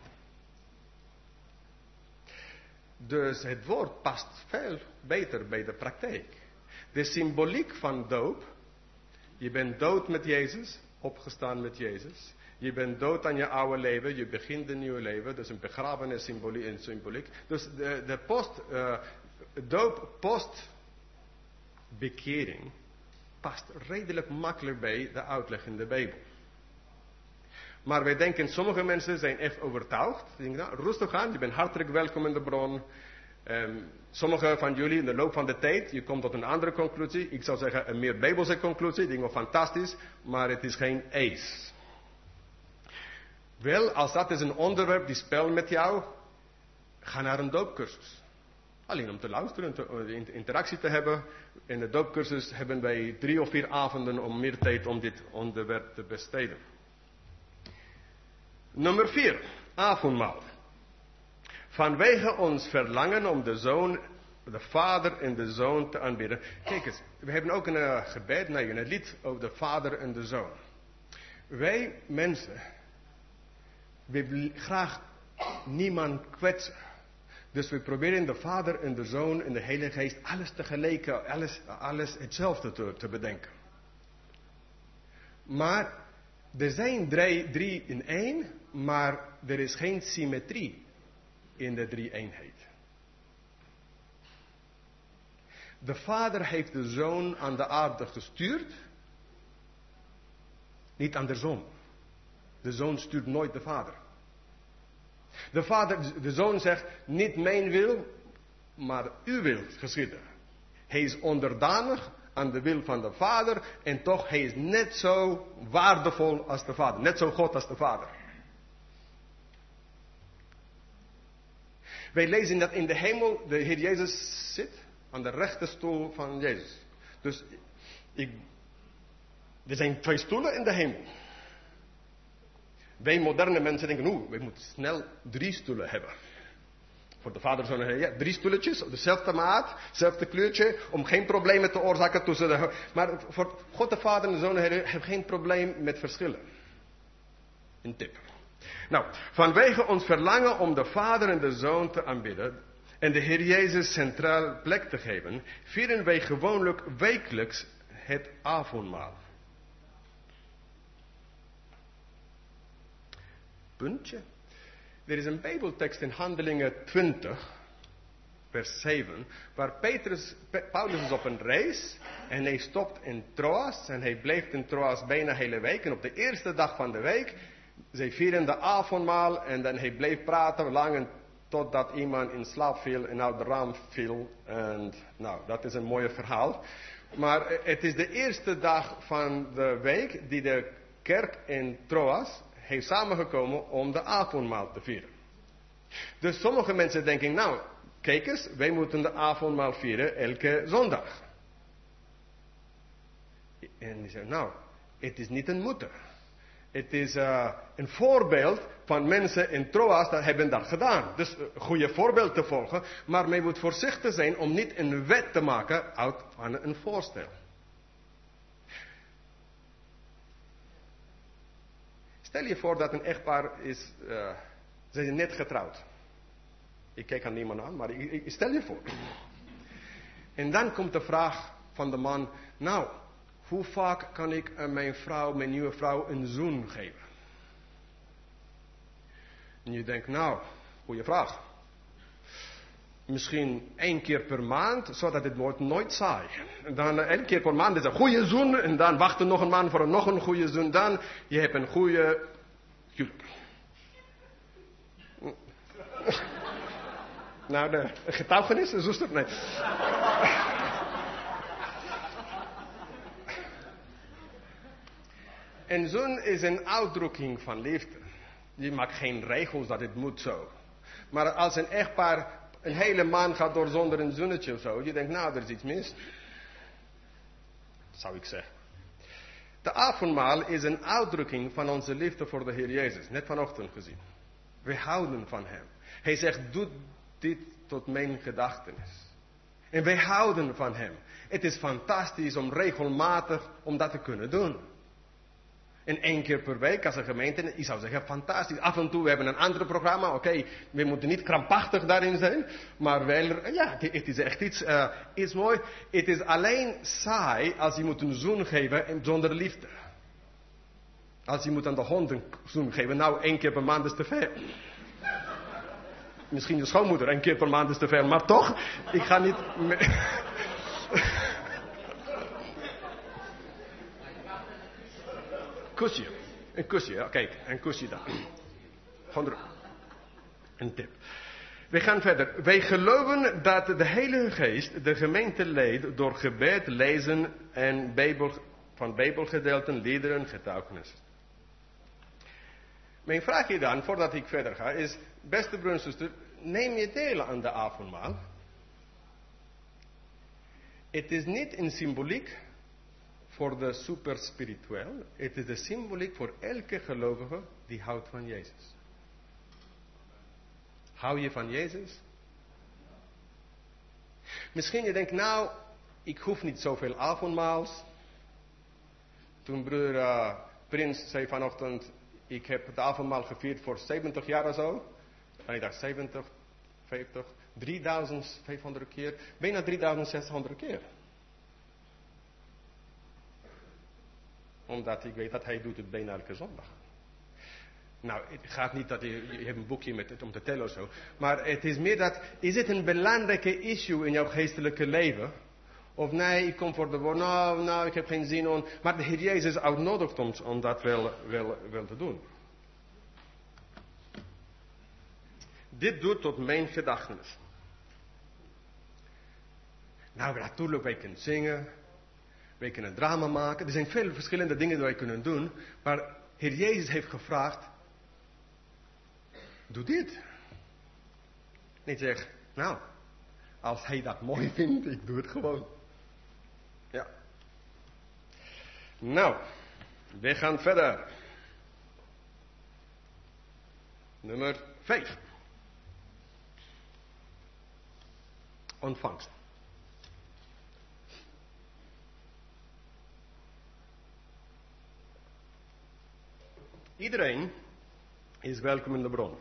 Dus het woord past veel beter bij de praktijk. De symboliek van doop. Je bent dood met Jezus, opgestaan met Jezus. Je bent dood aan je oude leven, je begint een nieuw leven. Dus een begrafenis symboliek en symboliek. Dus de, de post, uh, doop, post bekering past redelijk makkelijk bij de uitleg in de Bijbel. Maar wij denken, sommige mensen zijn echt overtuigd. Die denken, nou, rustig aan, je bent hartelijk welkom in de bron. Um, Sommigen van jullie in de loop van de tijd, je komt tot een andere conclusie. Ik zou zeggen een meer bijbelse conclusie. Die is fantastisch, maar het is geen eis. Wel, als dat is een onderwerp die speelt met jou, ga naar een doopcursus. alleen om te luisteren, te, interactie te hebben. In de doopcursus hebben wij drie of vier avonden om meer tijd om dit onderwerp te besteden. Nummer vier, avondmaal. Vanwege ons verlangen om de zoon, de vader en de zoon te aanbidden. Kijk eens, we hebben ook een uh, gebed, nee, een lied over de vader en de zoon. Wij mensen, we willen graag niemand kwetsen. Dus we proberen de vader en de zoon en de heilige geest alles tegelijk, alles, alles hetzelfde te, te bedenken. Maar er zijn drie, drie in één, maar er is geen symmetrie in de drie eenheid. De vader heeft de zoon aan de aarde gestuurd, niet andersom. De zoon stuurt nooit de vader. De vader, de zoon zegt, niet mijn wil, maar uw wil geschieden. Hij is onderdanig aan de wil van de vader en toch hij is net zo waardevol als de vader. Net zo God als de vader. Wij lezen dat in de hemel de Heer Jezus zit aan de rechterstoel van Jezus. Dus ik, er zijn twee stoelen in de hemel. Wij moderne mensen denken, oeh, we moeten snel drie stoelen hebben. Voor de vader zo'n Heer, ja, drie stoeltjes, dezelfde maat, dezelfde kleurtje, om geen problemen te oorzaken tussen de... Maar voor God de Vader en de Zoon Heer heeft geen probleem met verschillen. Een tip. Nou, vanwege ons verlangen om de Vader en de Zoon te aanbidden en de Heer Jezus centraal plek te geven, vieren wij gewoonlijk wekelijks het avondmaal. Puntje. Er is een Bijbeltekst in Handelingen twintig, vers zeven, waar Petrus, Paulus is op een reis en hij stopt in Troas en hij blijft in Troas bijna de hele week. En op de eerste dag van de week, zij vieren de avondmaal en dan hij bleef praten lang en totdat iemand in slaap viel en uit de raam viel. En nou, dat is een mooi verhaal. Maar het is de eerste dag van de week die de kerk in Troas heeft samengekomen om de avondmaal te vieren. Dus sommige mensen denken, nou, kijk eens, wij moeten de avondmaal vieren elke zondag. En die zeggen, nou, het is niet een moeten. Het is uh, een voorbeeld van mensen in Troas dat hebben dat gedaan. Dus een uh, goede voorbeeld te volgen, maar men moet voorzichtig zijn om niet een wet te maken uit van een voorstel. Stel je voor dat een echtpaar is, uh, ze zijn net getrouwd. Ik kijk aan niemand aan, maar ik, ik, stel je voor. En dan komt de vraag van de man, nou, hoe vaak kan ik aan mijn vrouw, mijn nieuwe vrouw, een zoen geven? En je denkt, nou, goede vraag. Misschien één keer per maand, zodat het wordt nooit saai. En dan uh, één keer per maand is een goede zoen. En dan wachten nog een maand voor een nog een goede zoen. Dan, je hebt een goede huwelijk. Nou, de getuigenis, de zuster, nee. Een zoen is een uitdrukking van liefde. Je maakt geen regels dat het moet zo. Maar als een echtpaar een hele maand gaat door zonder een zonnetje of zo, je denkt, nou, er is iets mis. Zou ik zeggen. De avondmaal is een uitdrukking van onze liefde voor de Heer Jezus. Net vanochtend gezien. We houden van Hem. Hij zegt, doe dit tot mijn gedachtenis. En wij houden van Hem. Het is fantastisch om regelmatig om dat te kunnen doen. En één keer per week als een gemeente, ik zou zeggen fantastisch. Af en toe we hebben een ander programma, oké, okay, we moeten niet krampachtig daarin zijn. Maar wel, ja, het is echt iets, uh, iets mooi. Het is alleen saai als je moet een zoen geven zonder liefde. Als je moet aan de hond een zoen geven, nou één keer per maand is te veel. Misschien je schoonmoeder, één keer per maand is te veel, maar toch, ik ga niet... Kusje. Een kusje, ja. Kijk, een kusje dan. Een tip. We gaan verder. Wij geloven dat de Heilige Geest de gemeente leidt door gebed, lezen en Bijbel, van Bijbelgedeelten, liederen, getuigenissen. Mijn vraag hier dan, voordat ik verder ga, is, beste broer en zuster, neem je deel aan de avondmaal? Het is niet een symboliek voor de superspiritueel. Het is de symboliek voor elke gelovige die houdt van Jezus. Hou je van Jezus? Misschien je denkt, nou, ik hoef niet zoveel avondmaals. Toen broer uh, Prins zei vanochtend, ik heb het avondmaal gevierd voor zeventig jaar of zo. En ik dacht, zeventig, vijftig, drieduizend vijfhonderd keer. Bijna drieduizend zeshonderd keer. Omdat ik weet dat hij doet het bijna elke zondag. Nou, het gaat niet dat je, je hebt een boekje met het om te tellen of zo. Maar het is meer dat, is het een belangrijke issue in jouw geestelijke leven? Of nee, ik kom voor de woord, nou, nou, ik heb geen zin om. Maar de Heer Jezus uitnodigt ons om dat wel, wel, wel te doen. Dit doet tot mijn gedachtenis. Nou, natuurlijk, wij kunnen zingen. Wij kunnen drama maken. Er zijn veel verschillende dingen die wij kunnen doen. Maar Heer Jezus heeft gevraagd, doe dit. Niet zeg, nou, als hij dat mooi vindt, ik doe het gewoon. Ja. Nou, we gaan verder. Nummer vijf. Ontvangst. Iedereen is welkom in de bron.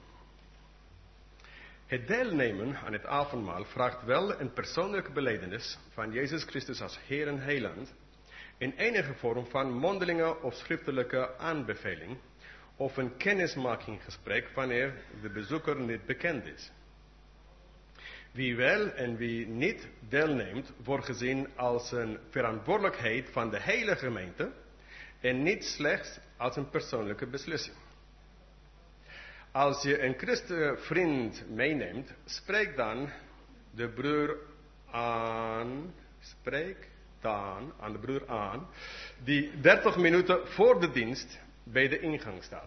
Het deelnemen aan het avondmaal vraagt wel een persoonlijke belijdenis van Jezus Christus als Heer en Heiland, in enige vorm van mondelinge of schriftelijke aanbeveling, of een kennismakinggesprek wanneer de bezoeker niet bekend is. Wie wel en wie niet deelneemt, wordt gezien als een verantwoordelijkheid van de hele gemeente en niet slechts als een persoonlijke beslissing. Als je een christenvriend meeneemt, spreek dan de broer aan, spreek dan aan de broer aan, die dertig minuten voor de dienst bij de ingang staat.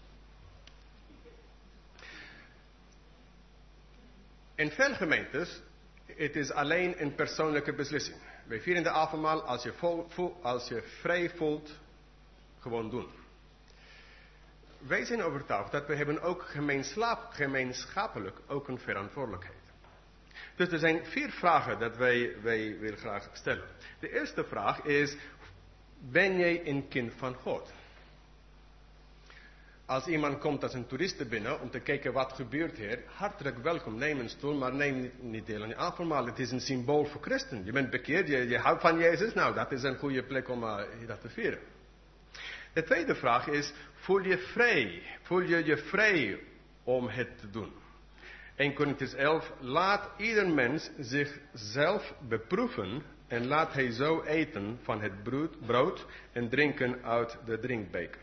In veel gemeentes, het is alleen een persoonlijke beslissing. Wij vieren de avondmaal, als je, vol, vol, als je vrij voelt, gewoon doen. Wij zijn overtuigd dat we hebben ook gemeenschappelijk ook een verantwoordelijkheid. Dus er zijn vier vragen dat wij, wij willen graag stellen. De eerste vraag is, ben jij een kind van God? Als iemand komt als een toeriste binnen om te kijken wat gebeurt hier, hartelijk welkom, neem een stoel, maar neem niet, niet deel aan je avondmaal. Het is een symbool voor christen. Je bent bekeerd, je, je houdt van Jezus, nou dat is een goede plek om uh, dat te vieren. De tweede vraag is, voel je vrij? Voel je je vrij om het te doen? Eerste Korintiërs elf, laat ieder mens zichzelf beproeven en laat hij zo eten van het brood en drinken uit de drinkbeker.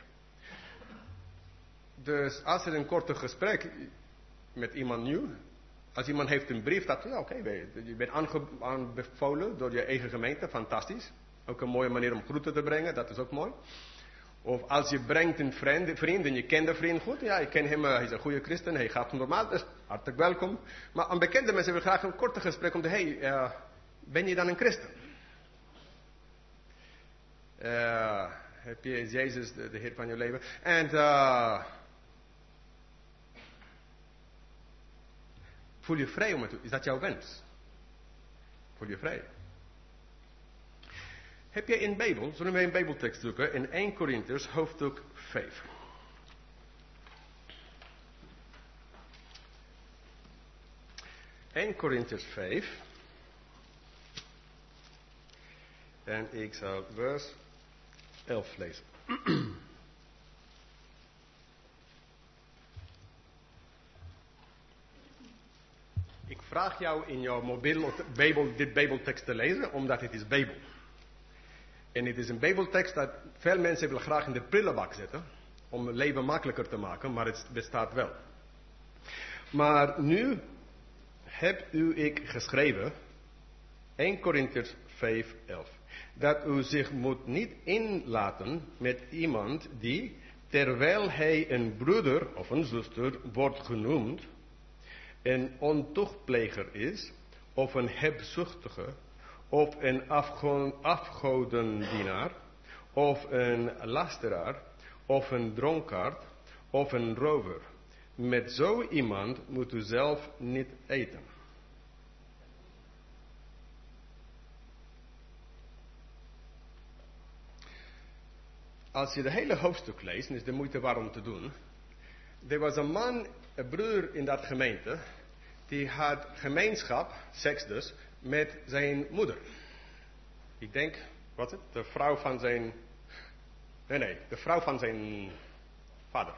Dus als er een korte gesprek met iemand nieuw, als iemand heeft een brief, dat ja, oké, okay, je bent aange, aanbevolen door je eigen gemeente, fantastisch. Ook een mooie manier om groeten te brengen, dat is ook mooi. Of als je brengt een vriend, vriend en je kent de vriend goed, ja, ik ken hem, hij is een goede christen, hij gaat normaal, dus hartelijk welkom. Maar aan bekende mensen wil graag een korte gesprek om te, hey, uh, ben je dan een christen? Uh, heb je Jezus, de, de Heer van je leven? En uh, voel je vrij om het te doen? Is dat jouw wens? Voel je vrij? Heb je in Bijbel, zullen we een Bijbeltekst zoeken, in Eerste Korintiërs hoofdstuk vijf. Eerste Korintiërs vijf. En ik zal vers elf lezen. Ik vraag jou in jouw mobiel Bijbel dit Bijbeltekst te lezen, omdat het is Bijbel. En het is een Bijbeltekst dat veel mensen willen graag in de prullenbak zetten, om het leven makkelijker te maken, maar het bestaat wel. Maar nu heb u ik geschreven, Eerste Korintiërs vijf elf, dat u zich moet niet inlaten met iemand die, terwijl hij een broeder of een zuster wordt genoemd, een ontuchtpleger is, of een hebzuchtige, of een afgo- afgodendienaar, of een lasteraar, of een dronkaard, of een rover. Met zo iemand moet u zelf niet eten. Als je de hele hoofdstuk leest, en is de moeite waard om te doen. Er was een man, een broer in dat gemeente, die had gemeenschap, seks dus, met zijn moeder. Ik denk, wat is het? De vrouw van zijn... Nee, nee, de vrouw van zijn vader.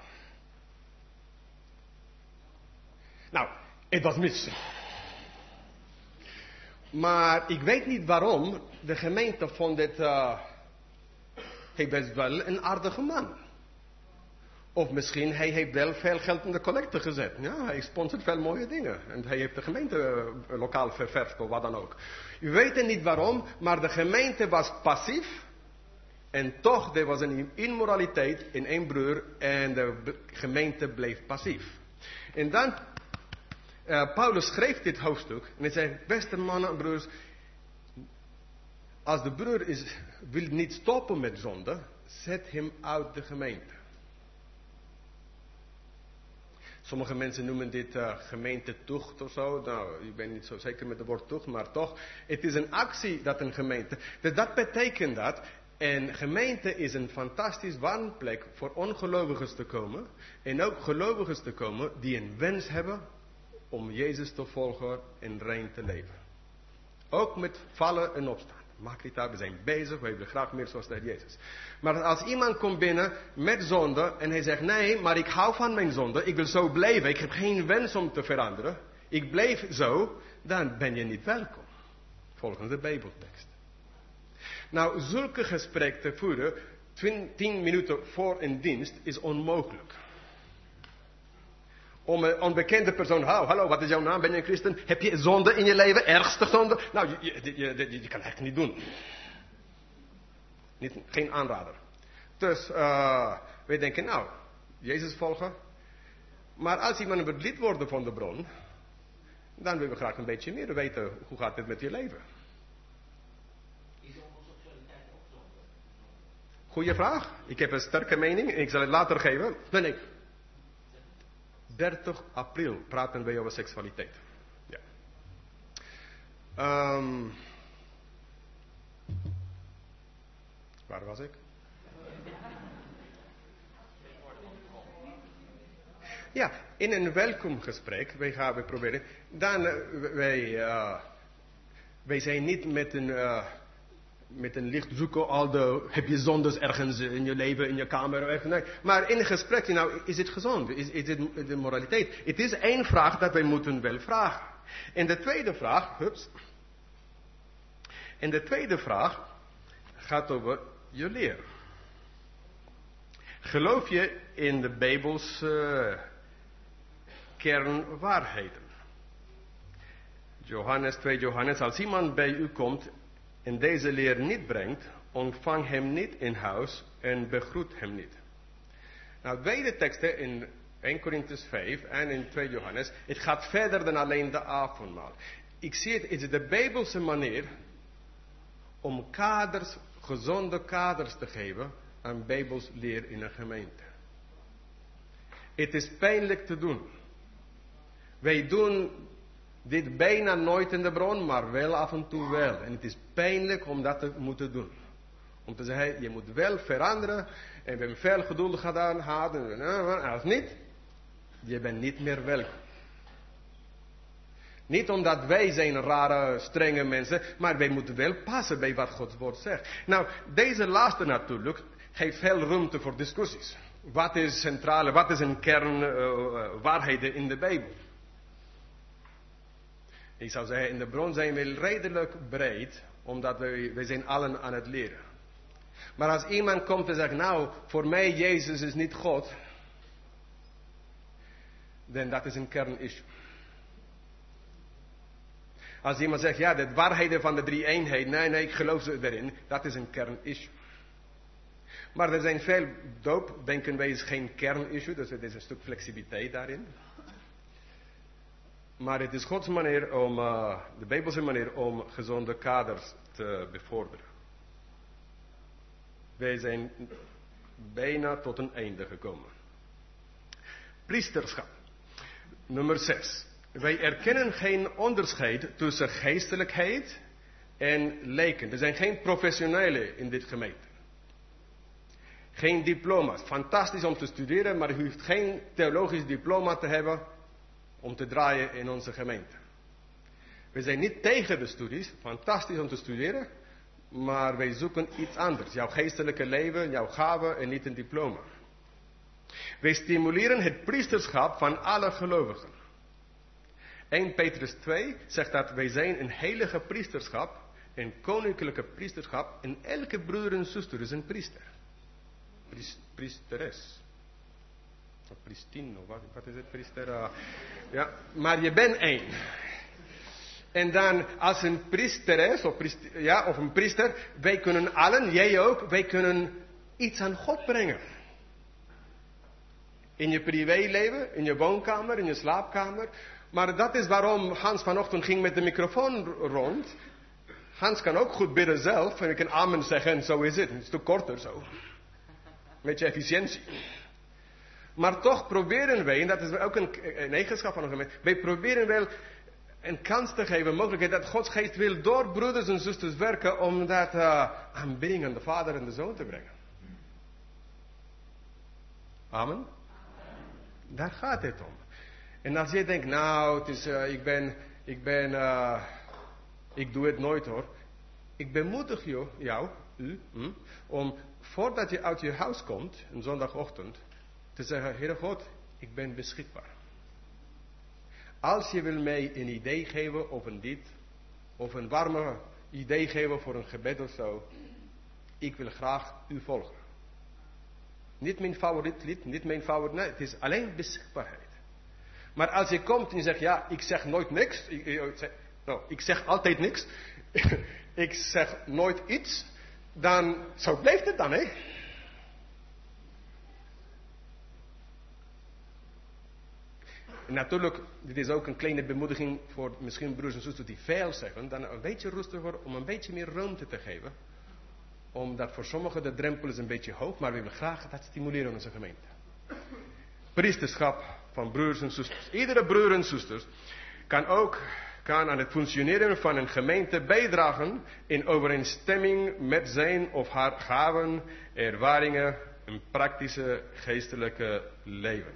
Nou, het was mis. Maar ik weet niet waarom de gemeente vond dit... Uh, hij best wel een aardige man. Of misschien hij heeft wel veel geld in de collecte gezet. Ja, hij sponsort veel mooie dingen. En hij heeft de gemeente uh, lokaal ververfd of wat dan ook. U weet het niet waarom, maar de gemeente was passief. En toch, er was een immoraliteit in één broer en de gemeente bleef passief. En dan, uh, Paulus schreef dit hoofdstuk en hij zei, beste mannen en broers, als de broer is, wil niet stoppen met zonde, zet hem uit de gemeente. Sommige mensen noemen dit uh, gemeentetocht of zo. Nou, ik ben niet zo zeker met het woord tocht, maar toch. Het is een actie dat een gemeente... Dus dat betekent dat een gemeente is een fantastisch woonplek voor ongelovigen te komen. En ook gelovigen te komen die een wens hebben om Jezus te volgen en rein te leven. Ook met vallen en opstaan. Maakt niet uit, we zijn bezig, we willen graag meer zoals de Jezus. Maar als iemand komt binnen met zonde en hij zegt, nee, maar ik hou van mijn zonde, ik wil zo blijven, ik heb geen wens om te veranderen, ik blijf zo, dan ben je niet welkom. Volgens de Bijbeltekst. Nou, zulke gesprekken te voeren, tien minuten voor een dienst, is onmogelijk. Om een onbekende persoon, oh, hallo, wat is jouw naam, ben je een christen? Heb je zonde in je leven, ergste zonde? Nou, je, je, je, je, je kan het echt niet doen. Niet, geen aanrader. Dus, uh, wij denken, nou, Jezus volgen. Maar als iemand wil lid worden van de bron, dan willen we graag een beetje meer weten, hoe gaat het met je leven? Is homoseksualiteit ook zonde? Goeie vraag. Ik heb een sterke mening en ik zal het later geven. Nee, nee. dertig april praten wij over seksualiteit. Ja. Um, waar was ik? Ja, in een welkomgesprek, wij gaan we proberen, dan uh, wij, uh, wij zijn niet met een, uh, met een licht zoeken, al de, heb je zondes ergens in je leven, in je kamer, nee. Maar in een gesprek, nou, is het gezond? Is, is het de moraliteit? Het is één vraag dat wij moeten wel vragen. En de tweede vraag, hups. En de tweede vraag gaat over je leer. Geloof je in de Bijbelse uh, kernwaarheden? Johannes twee Johannes, als iemand bij u komt en deze leer niet brengt, ontvang hem niet in huis en begroet hem niet. Nou, beide teksten in één Korintiërs vijf en in twee Johannes, het gaat verder dan alleen de avondmaal. Ik zie het, het is de Bijbelse manier om kaders, gezonde kaders te geven aan Bijbels leer in een gemeente. Het is pijnlijk te doen. Wij doen dit bijna nooit in de bron, maar wel af en toe wel. En het is pijnlijk om dat te moeten doen. Om te zeggen, je moet wel veranderen. En we hebben veel geduld gedaan. Hadden, als niet, je bent niet meer welkom. Niet omdat wij zijn rare, strenge mensen, maar wij moeten wel passen bij wat Gods woord zegt. Nou, deze laatste natuurlijk geeft veel ruimte voor discussies. Wat is centrale, wat is een kernwaarheid uh, in de Bijbel? Ik zou zeggen, in de bron zijn we redelijk breed, omdat wij, wij zijn allen aan het leren. Maar als iemand komt en zegt, nou, voor mij Jezus is niet God, dan dat is een kernissue. Als iemand zegt, ja, de waarheden van de drie eenheid, nee, nee, ik geloof ze erin, dat is een kernissue. Maar er zijn veel doop, denken wij, is geen kernissue, dus er is een stuk flexibiliteit daarin. Maar het is Gods manier om, uh, de Bijbelse manier om gezonde kaders te bevorderen. Wij zijn bijna tot een einde gekomen. Priesterschap. Nummer zes. Wij erkennen geen onderscheid tussen geestelijkheid en leken. Er zijn geen professionelen in dit gemeente. Geen diploma's. Fantastisch om te studeren, maar u hoeft geen theologisch diploma te hebben om te draaien in onze gemeente. We zijn niet tegen de studies, fantastisch om te studeren, maar wij zoeken iets anders. Jouw geestelijke leven, jouw gave en niet een diploma. Wij stimuleren het priesterschap van alle gelovigen. Eerste Petrus twee zegt dat wij zijn een heilige priesterschap, een koninklijke priesterschap en elke broeder en zuster is een priester. Priest, priesteres. Of priestien, of wat, wat is het, priester? Uh, ja, maar je bent één. En dan als een priesteres, of, priester, ja, of een priester, wij kunnen allen, jij ook, wij kunnen iets aan God brengen. In je privéleven, in je woonkamer, in je slaapkamer. Maar dat is waarom Hans vanochtend ging met de microfoon rond. Hans kan ook goed bidden zelf en ik kan amen zeggen en zo is het. Het is te korter zo. Met je efficiëntie. Maar toch proberen wij, en dat is ook een, een eigenschap van een gemeente, wij proberen wel een kans te geven, een mogelijkheid dat Gods geest wil door broeders en zusters werken om dat uh, aanbidding aan de Vader en de Zoon te brengen. Amen? Daar gaat het om. En als je denkt, nou, het is, uh, ik ben, ik ben, uh, ik doe het nooit hoor. Ik bemoedig jou, jou u, hm, om voordat je uit je huis komt, een zondagochtend, te zeggen, Heere God, ik ben beschikbaar. Als je wil mij een idee geven of een lied, of een warme idee geven voor een gebed of zo, ik wil graag u volgen. Niet mijn favoriet lied, niet mijn favoriet, nee, het is alleen beschikbaarheid. Maar als je komt en je zegt, ja, ik zeg nooit niks, ik, ik, zeg, nou, ik zeg altijd niks, ik zeg nooit iets, dan, zo blijft het dan, hè? En natuurlijk, dit is ook een kleine bemoediging voor misschien broers en zusters die veel zeggen, dan een beetje rustiger om een beetje meer ruimte te geven. Omdat voor sommigen de drempel is een beetje hoog, maar we willen graag dat stimuleren in onze gemeente. Priesterschap van broers en zusters. Iedere broer en zusters kan ook kan aan het functioneren van een gemeente bijdragen in overeenstemming met zijn of haar gaven, ervaringen en praktische geestelijke leven.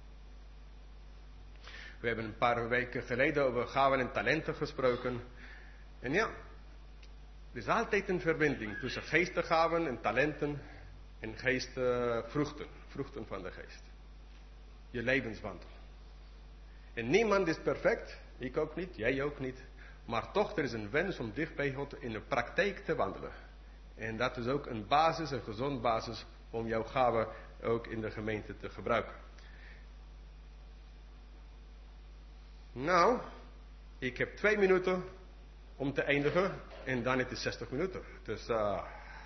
We hebben een paar weken geleden over gaven en talenten gesproken. En ja, er is altijd een verbinding tussen geestgaven en talenten en geestvruchten, vruchten van de geest. Je levenswandel. En niemand is perfect, ik ook niet, jij ook niet. Maar toch, er is een wens om dicht bij God in de praktijk te wandelen. En dat is ook een basis, een gezond basis, om jouw gaven ook in de gemeente te gebruiken. Nou, ik heb twee minuten om te eindigen en dan is het zestig minuten. Dus, uh,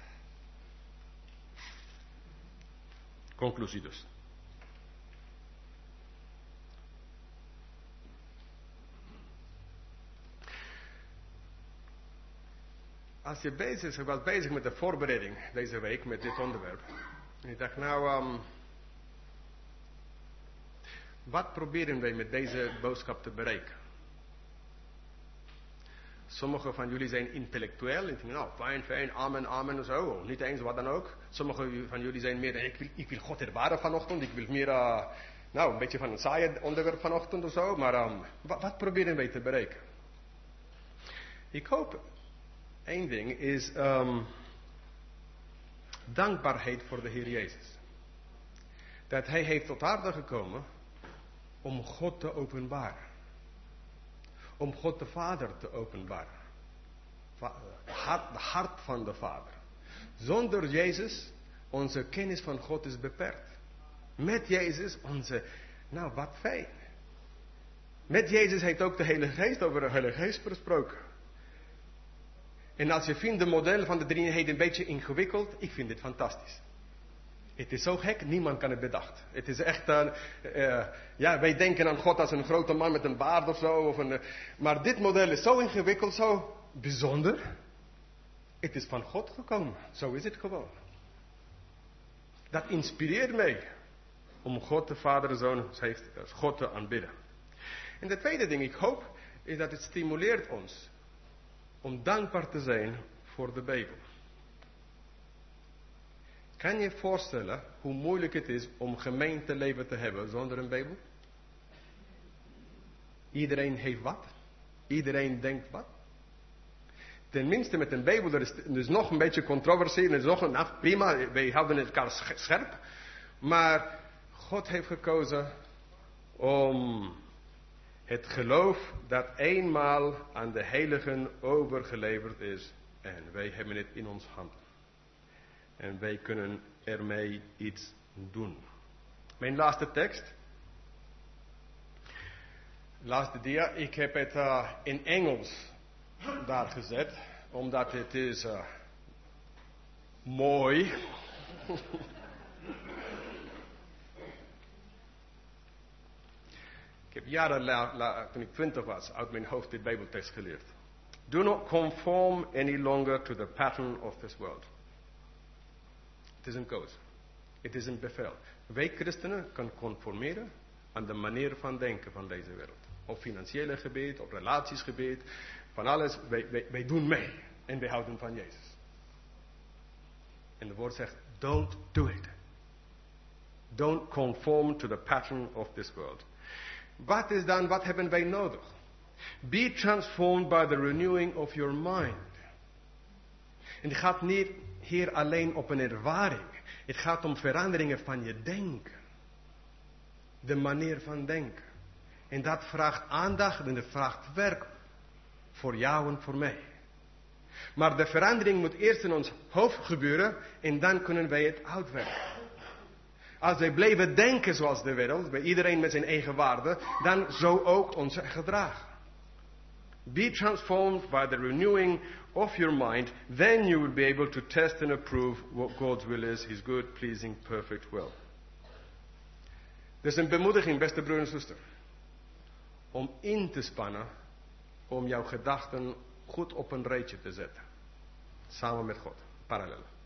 conclusie dus. Als je bezig is, was bezig met de voorbereiding deze week met dit onderwerp. En ik dacht, nou, um, wat proberen wij met deze boodschap te bereiken? Sommigen van jullie zijn intellectueel en denken, nou, fijn, fijn, amen, amen, zo. Niet eens wat dan ook. Sommigen van jullie zijn meer, ik wil, ik wil God ervaren vanochtend. Ik wil meer, uh, nou, een beetje van een saaie onderwerp vanochtend of zo. Maar um, wat, wat proberen wij te bereiken? Ik hoop, één ding is um, dankbaarheid voor de Heer Jezus. Dat Hij heeft tot aarde gekomen om God te openbaren. Om God de Vader te openbaren. Het hart, hart van de Vader. Zonder Jezus, onze kennis van God is beperkt. Met Jezus, onze, nou wat fijn. Met Jezus heeft ook de Heilige Geest over de Heilige Geest gesproken. En als je vindt de model van de drie-eenheid een beetje ingewikkeld, ik vind dit fantastisch. Het is zo gek, niemand kan het bedacht. Het is echt een, uh, ja, wij denken aan God als een grote man met een baard of zo. Of een, uh, maar dit model is zo ingewikkeld, zo bijzonder. Het is van God gekomen. Zo is het gewoon. Dat inspireert mij om God de Vader en Zoon, God te aanbidden. En de tweede ding, ik hoop, is dat het stimuleert ons om dankbaar te zijn voor de Bijbel. Kan je je voorstellen hoe moeilijk het is om gemeenteleven te hebben zonder een Bijbel? Iedereen heeft wat. Iedereen denkt wat. Tenminste met een Bijbel, er is, er is nog een beetje controversie. Er is nog een, nou, prima, wij houden elkaar scherp. Maar God heeft gekozen om het geloof dat eenmaal aan de heiligen overgeleverd is. En wij hebben het in ons handen. En wij kunnen ermee iets doen. Mijn laatste tekst. Laatste dia. Ik heb het uh, in Engels daar gezet. Omdat het is uh, mooi. Ik heb jaren la, la, toen ik twintig was uit mijn hoofd dit Bijbeltekst geleerd. Do not conform any longer to the pattern of this world. Het is een koos. Het is een bevel. Wij christenen kunnen conformeren aan de manier van denken van deze wereld. Op financiële gebied, op relatiesgebied, van alles. Wij, wij, wij doen mee. En wij houden van Jezus. En het woord zegt, don't do it. Don't conform to the pattern of this world. Wat is dan, wat hebben wij nodig? Be transformed by the renewing of your mind. En het gaat niet hier alleen op een ervaring. Het gaat om veranderingen van je denken. De manier van denken. En dat vraagt aandacht en dat vraagt werk. Voor jou en voor mij. Maar de verandering moet eerst in ons hoofd gebeuren. En dan kunnen wij het uitwerken. Als wij blijven denken zoals de wereld. Bij iedereen met zijn eigen waarde. Dan zo ook onze gedrag. Be transformed by the renewing of your mind. Then you will be able to test and approve what God's will is. His good, pleasing, perfect will. Dus een bemoediging, beste broer en zuster. Om in te spannen. Om jouw gedachten goed op een rijtje te zetten. Samen met God. Parallel.